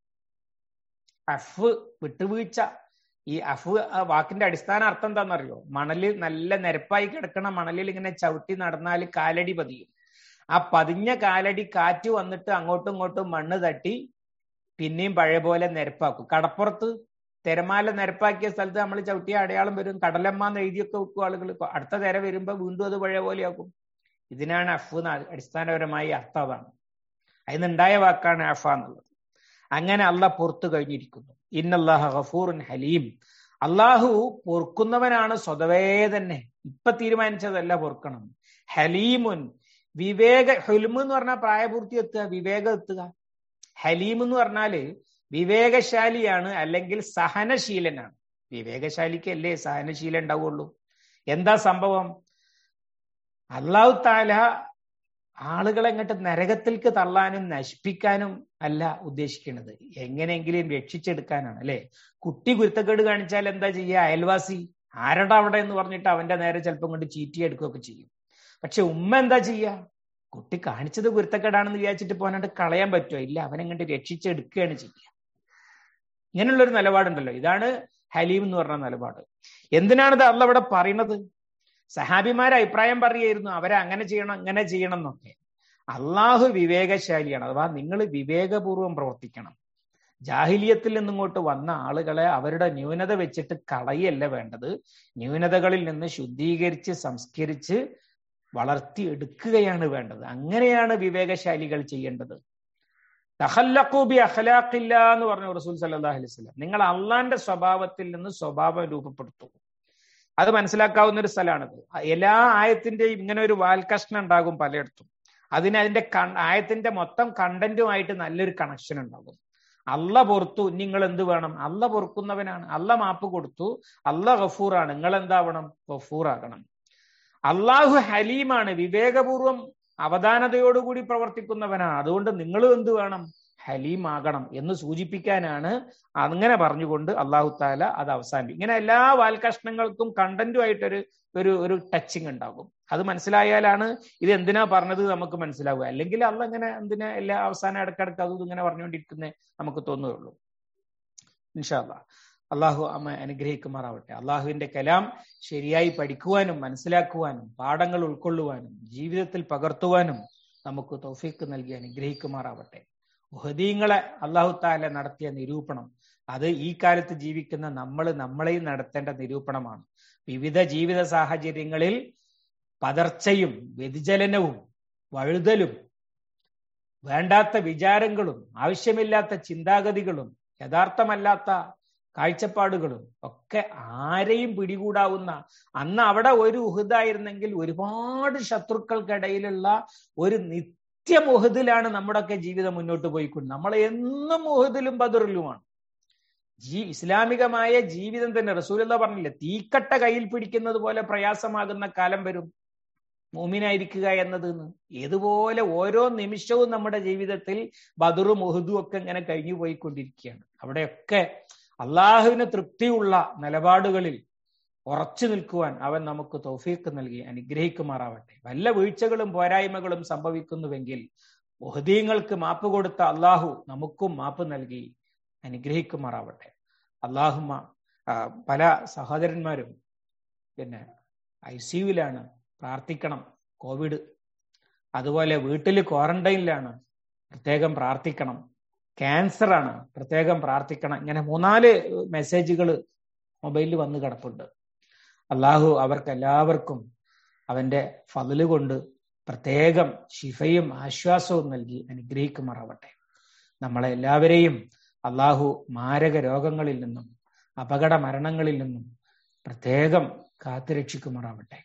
അഫ് വിട്ടുവീഴ്ച. ഈ അഫ് വാക്കിന്റെ അടിസ്ഥാന അർത്ഥം എന്താണെന്നറിയോ? മണലിൽ നല്ല നിരപ്പായി കിടക്കണ മണലിൽ ഇങ്ങനെ ചവിട്ടി നടന്നാൽ കാലടി പതിയും. ആ പതിഞ്ഞ കാലടി കാറ്റ് വന്നിട്ട് അങ്ങോട്ടും ഇങ്ങോട്ടും മണ്ണ് തട്ടി പിന്നെയും പഴയ പോലെ നിരപ്പാക്കും. കടപ്പുറത്ത് തിരമാല നിരപ്പാക്കിയ സ്ഥലത്ത് നമ്മൾ ചവിട്ടിയ അടയാളം വരും. കടലമ്മാന്ന് എഴുതിയൊക്കെ വെക്കും ആളുകൾ. അടുത്ത തിര വരുമ്പോ വീണ്ടും അത് പഴയ പോലെയാക്കും. ഇതിനാണ് അഫ് അടിസ്ഥാനപരമായി അർത്ഥം. അതാണ് അതിനുണ്ടായ വാക്കാണ് അഫ എന്നുള്ളത്. അങ്ങനെ അള്ളാഹ് പൊറത്തു കഴിഞ്ഞിരിക്കുന്നു. ഇന്നല്ലാഹ ഗഫൂറുൻ ഹലീം, അള്ളാഹു പൊറുക്കുന്നവനാണ് സ്വതവേ തന്നെ. ഇപ്പൊ തീരുമാനിച്ചതല്ല പൊറുക്കണം. ഹലീമുൻ, വിവേക, ഹുൽമ് എന്ന് പറഞ്ഞാൽ പ്രായപൂർത്തി എത്തുക, വിവേകം എത്തുക. ഹലീം എന്ന് പറഞ്ഞാല് വിവേകശാലിയാണ്, അല്ലെങ്കിൽ സഹനശീലനാണ്. വിവേകശാലിക്ക് അല്ലേ സഹനശീലം ഉണ്ടാവുള്ളൂ. എന്താ സംഭവം? അല്ലാഹു തആല ആളുകളെ ഇങ്ങോട്ട് നരകത്തിലേക്ക് തള്ളാനും നശിപ്പിക്കാനും അല്ല ഉദ്ദേശിക്കുന്നത്, എങ്ങനെയെങ്കിലും രക്ഷിച്ചെടുക്കാനാണ് അല്ലെ. കുട്ടി കുരുത്തക്കേട് കാണിച്ചാൽ എന്താ ചെയ്യുക? അയൽവാസി ആരടാ അവിടെ എന്ന് പറഞ്ഞിട്ട് അവന്റെ നേരെ ചിലപ്പം കൊണ്ട് ചീറ്റിയെടുക്കുകയൊക്കെ ചെയ്യും. പക്ഷെ ഉമ്മ എന്താ ചെയ്യുക? കുട്ടി കാണിച്ചത് കുരുത്തക്കേടാണെന്ന് വിചാരിച്ചിട്ട് പോകാനായിട്ട് കളയാൻ പറ്റുമോ? ഇല്ല, അവനെങ്ങോട്ട് രക്ഷിച്ചെടുക്കുകയാണ് ചെയ്യുക. ഇങ്ങനെയുള്ളൊരു നിലപാടുണ്ടല്ലോ, ഇതാണ് ഹലീം എന്ന് പറഞ്ഞ നിലപാട്. എന്തിനാണിത് അള്ളാഹ് ഇവിടെ പറയുന്നത്? സഹാബിമാരെ അഭിപ്രായം പറയുകയായിരുന്നു, അവരെ അങ്ങനെ ചെയ്യണം അങ്ങനെ ചെയ്യണം എന്നൊക്കെ. അള്ളാഹു വിവേകശാലിയാണ്. അഥവാ നിങ്ങൾ വിവേകപൂർവം പ്രവർത്തിക്കണം. ജാഹിലിയത്തിൽ നിന്നിങ്ങോട്ട് വന്ന ആളുകളെ അവരുടെ ന്യൂനത വെച്ചിട്ട് കളയല്ല വേണ്ടത്, ന്യൂനതകളിൽ നിന്ന് ശുദ്ധീകരിച്ച് സംസ്കരിച്ച് വളർത്തി എടുക്കുകയാണ് വേണ്ടത്. അങ്ങനെയാണ് വിവേകശാലികൾ ചെയ്യേണ്ടത്. തഖല്ലഖൂ ബി അഖ്ലാഖില്ലാ എന്ന് പറഞ്ഞു റസൂൽ സല്ലല്ലാഹു അലൈഹി വസല്ലം. നിങ്ങൾ അള്ളാന്റെ സ്വഭാവത്തിൽ നിന്ന് സ്വഭാവം രൂപപ്പെടുത്തും. അത് മനസ്സിലാക്കാവുന്ന ഒരു സ്ഥലമാണിത്. എല്ലാ ആയത്തിന്റെയും ഇങ്ങനെ ഒരു വാൽകഷ്ണം ഉണ്ടാകും പലയിടത്തും. അതിന് അതിന്റെ ആയത്തിന്റെ മൊത്തം കണ്ടന്റുമായിട്ട് നല്ലൊരു കണക്ഷൻ ഉണ്ടാകും. അള്ള പൊറുത്തു, നിങ്ങൾ എന്ത് വേണം? അള്ള പൊറുക്കുന്നവനാണ്. അള്ള മാപ്പ് കൊടുത്തു, അള്ള ഗഫൂറാണ്. നിങ്ങൾ എന്താവണം? ഗഫൂറാകണം. അള്ളാഹു ഹലീമാണ്, വിവേകപൂർവം അവധാനതയോടുകൂടി പ്രവർത്തിക്കുന്നവനാണ്. അതുകൊണ്ട് നിങ്ങൾ എന്ത് വേണം? ഹലീമാകണം എന്ന് സൂചിപ്പിക്കാനാണ് അങ്ങനെ പറഞ്ഞുകൊണ്ട് അള്ളാഹു താല അത് അവസാനിപ്പിക്കും. ഇങ്ങനെ എല്ലാ വാൽകഷ്ണങ്ങൾക്കും കണ്ടന്റുമായിട്ടൊരു ഒരു ഒരു ടച്ചിങ് ഉണ്ടാകും. അത് മനസ്സിലായാലാണ് ഇത് എന്തിനാ പറഞ്ഞത് നമുക്ക് മനസ്സിലാവുക. അല്ലെങ്കിൽ അല്ല ഇങ്ങനെ എന്തിനാ എല്ലാ അവസാനം ഇടക്കിടക്ക് അതും ഇങ്ങനെ പറഞ്ഞുകൊണ്ടിരിക്കുന്നേ നമുക്ക് തോന്നുകയുള്ളൂ. ഇൻഷാ അല്ലാഹ് അള്ളാഹു അമ്മ അനുഗ്രഹിക്കുമാറാവട്ടെ. അള്ളാഹുവിന്റെ കലാം ശരിയായി പഠിക്കുവാനും മനസ്സിലാക്കുവാനും പാഠങ്ങൾ ഉൾക്കൊള്ളുവാനും ജീവിതത്തിൽ പകർത്തുവാനും നമുക്ക് തൗഫീഖ് നൽകി അനുഗ്രഹിക്കുമാറാവട്ടെ. ഉഹദീങ്ങളെ അള്ളാഹു താല നടത്തിയ നിരൂപണം അത് ഈ കാലത്ത് ജീവിക്കുന്ന നമ്മൾ നമ്മളെയും നടത്തേണ്ട നിരൂപണമാണ്. വിവിധ ജീവിത സാഹചര്യങ്ങളിൽ പതർച്ചയും വ്യതിചലനവും വഴുതലും വേണ്ടാത്ത വിചാരങ്ങളും ആവശ്യമില്ലാത്ത ചിന്താഗതികളും യഥാർത്ഥമല്ലാത്ത കാഴ്ചപ്പാടുകളും ഒക്കെ ആരെയും പിടികൂടാവുന്ന, അന്ന് അവിടെ ഒരു ഉഹദായിരുന്നെങ്കിൽ ഒരുപാട് ശത്രുക്കൾക്കിടയിലുള്ള ഒരു നിത്യം ഉഹദിലാണ് നമ്മുടെയൊക്കെ ജീവിതം മുന്നോട്ട് പോയിക്കൊണ്ട്. നമ്മൾ എന്നും ഉഹദിലും ബദറിലുമാണ്. ജീ ഇസ്ലാമികമായ ജീവിതം തന്നെ റസൂലുള്ളാഹി പറഞ്ഞില്ലേ, തീക്കട്ട കയ്യിൽ പിടിക്കുന്നത് പോലെ പ്രയാസമാകുന്ന കാലം വരും മുഅ്മിനായിരിക്കുക എന്നത്. ഏതുപോലെ ഓരോ നിമിഷവും നമ്മുടെ ജീവിതത്തിൽ ബദറും ഉഹദും ഒക്കെ ഇങ്ങനെ കഴിഞ്ഞു പോയിക്കൊണ്ടിരിക്കുകയാണ്. അവിടെയൊക്കെ അള്ളാഹുവിന് തൃപ്തിയുള്ള നിലപാടുകളിൽ ഉറച്ചു നിൽക്കുവാൻ അവൻ നമുക്ക് തൗഫീഖ് നൽകി അനുഗ്രഹിക്കുമാറാവട്ടെ. വല്ല വീഴ്ചകളും പോരായ്മകളും സംഭവിക്കുന്നുവെങ്കിൽ ഉഹദീങ്ങൾക്ക് മാപ്പ് കൊടുത്ത അള്ളാഹു നമുക്കും മാപ്പ് നൽകി അനുഗ്രഹിക്കുമാറാവട്ടെ. അള്ളാഹുമ്മ പല സഹോദരന്മാരും പിന്നെ ഐ സിയുവിലാണ്, പ്രാർത്ഥിക്കണം. കോവിഡ്, അതുപോലെ വീട്ടിൽ ക്വാറന്റൈനിലാണ്, പ്രത്യേകം പ്രാർത്ഥിക്കണം. ക്യാൻസർ ആണ്, പ്രത്യേകം പ്രാർത്ഥിക്കണം. ഇങ്ങനെ മൂന്നാല് മെസ്സേജുകൾ മൊബൈലിൽ വന്ന് കിടപ്പുണ്ട്. അള്ളാഹു അവർക്ക് എല്ലാവർക്കും അവന്റെ ഫضല് കൊണ്ട് പ്രത്യേകം ശിഫയും ആശ്വാസവും നൽകി അനുഗ്രഹിക്കുമാറാവട്ടെ. നമ്മളെ എല്ലാവരെയും അള്ളാഹു മാരക രോഗങ്ങളിൽ നിന്നും അപകട മരണങ്ങളിൽ നിന്നും പ്രത്യേകം കാത്തുരക്ഷിക്കുമാറാവട്ടെ.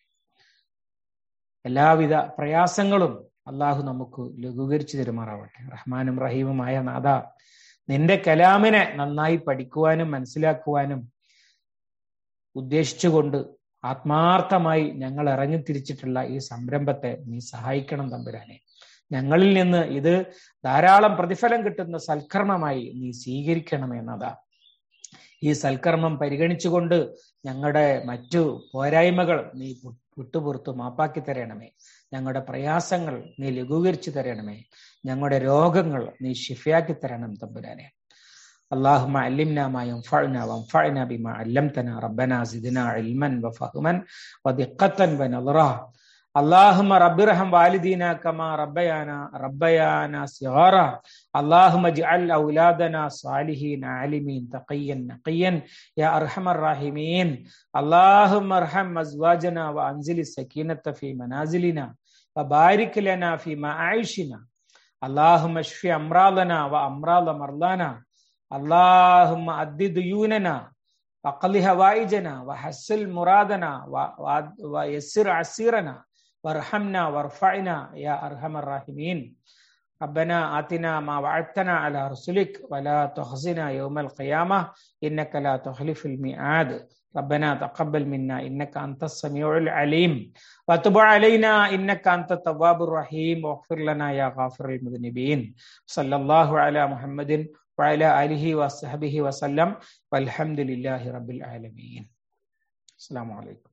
എല്ലാവിധ പ്രയാസങ്ങളും അള്ളാഹു നമുക്ക് ലഘൂകരിച്ചു തരുമാറാവട്ടെ. റഹ്മാനും റഹീമുമായ നാഥ, നിന്റെ കലാമിനെ നന്നായി പഠിക്കുവാനും മനസ്സിലാക്കുവാനും ഉദ്ദേശിച്ചുകൊണ്ട് ആത്മാർത്ഥമായി ഞങ്ങൾ ഇറങ്ങിത്തിരിച്ചിട്ടുള്ള ഈ സംരംഭത്തെ നീ സഹായിക്കണം തമ്പുരാനെ. ഞങ്ങളിൽ നിന്ന് ഇത് ധാരാളം പ്രതിഫലം കിട്ടുന്ന സൽക്കർമ്മമായി നീ സ്വീകരിക്കണമെന്നതാ. ഈ സൽക്കർമ്മം പരിഗണിച്ചുകൊണ്ട് ഞങ്ങളുടെ മറ്റു പോരായ്മകൾ നീ വിട്ടുപുറത്തു മാപ്പാക്കി തരണമേ. ഞങ്ങളുടെ പ്രയാസങ്ങൾ നീ ലഘൂകരിച്ചു തരണമേ. ഞങ്ങളുടെ രോഗങ്ങൾ നീ ശിഫയാക്കി തരണം തമ്പുരാനെ. اللهم علمنا ما ينفعنا وانفعنا بما علمتنا ربنا زدنا علما وفهما ودقة ونظرا اللهم رب ارحم والدينا كما ربيانا ربيانا صغارا اللهم اجعل اولادنا صالحين عالمين تقيا نقيا يا ارحم الراحمين اللهم ارحم ازواجنا وانزل السكينة في منازلنا وبارك لنا في معاشنا اللهم اشف امراضنا وامراض مرضانا اللهم أد ديوننا وقض حوائجنا وحسن مرادنا ويسر عسيرنا وارحمنا وارفعنا يا أرحم الراحمين ربنا آتنا ما وعدتنا على رسلك ولا تخزنا يوم القيامة إنك لا تخلف الميعاد ربنا تقبل منا إنك أنت السميع العليم وتب علينا إنك أنت التواب الرحيم واغفر لنا يا غافر المذنبين صلى الله على محمد وعلى آله وصحبه وسلم والحمد لله رب العالمين. السلام عليكم.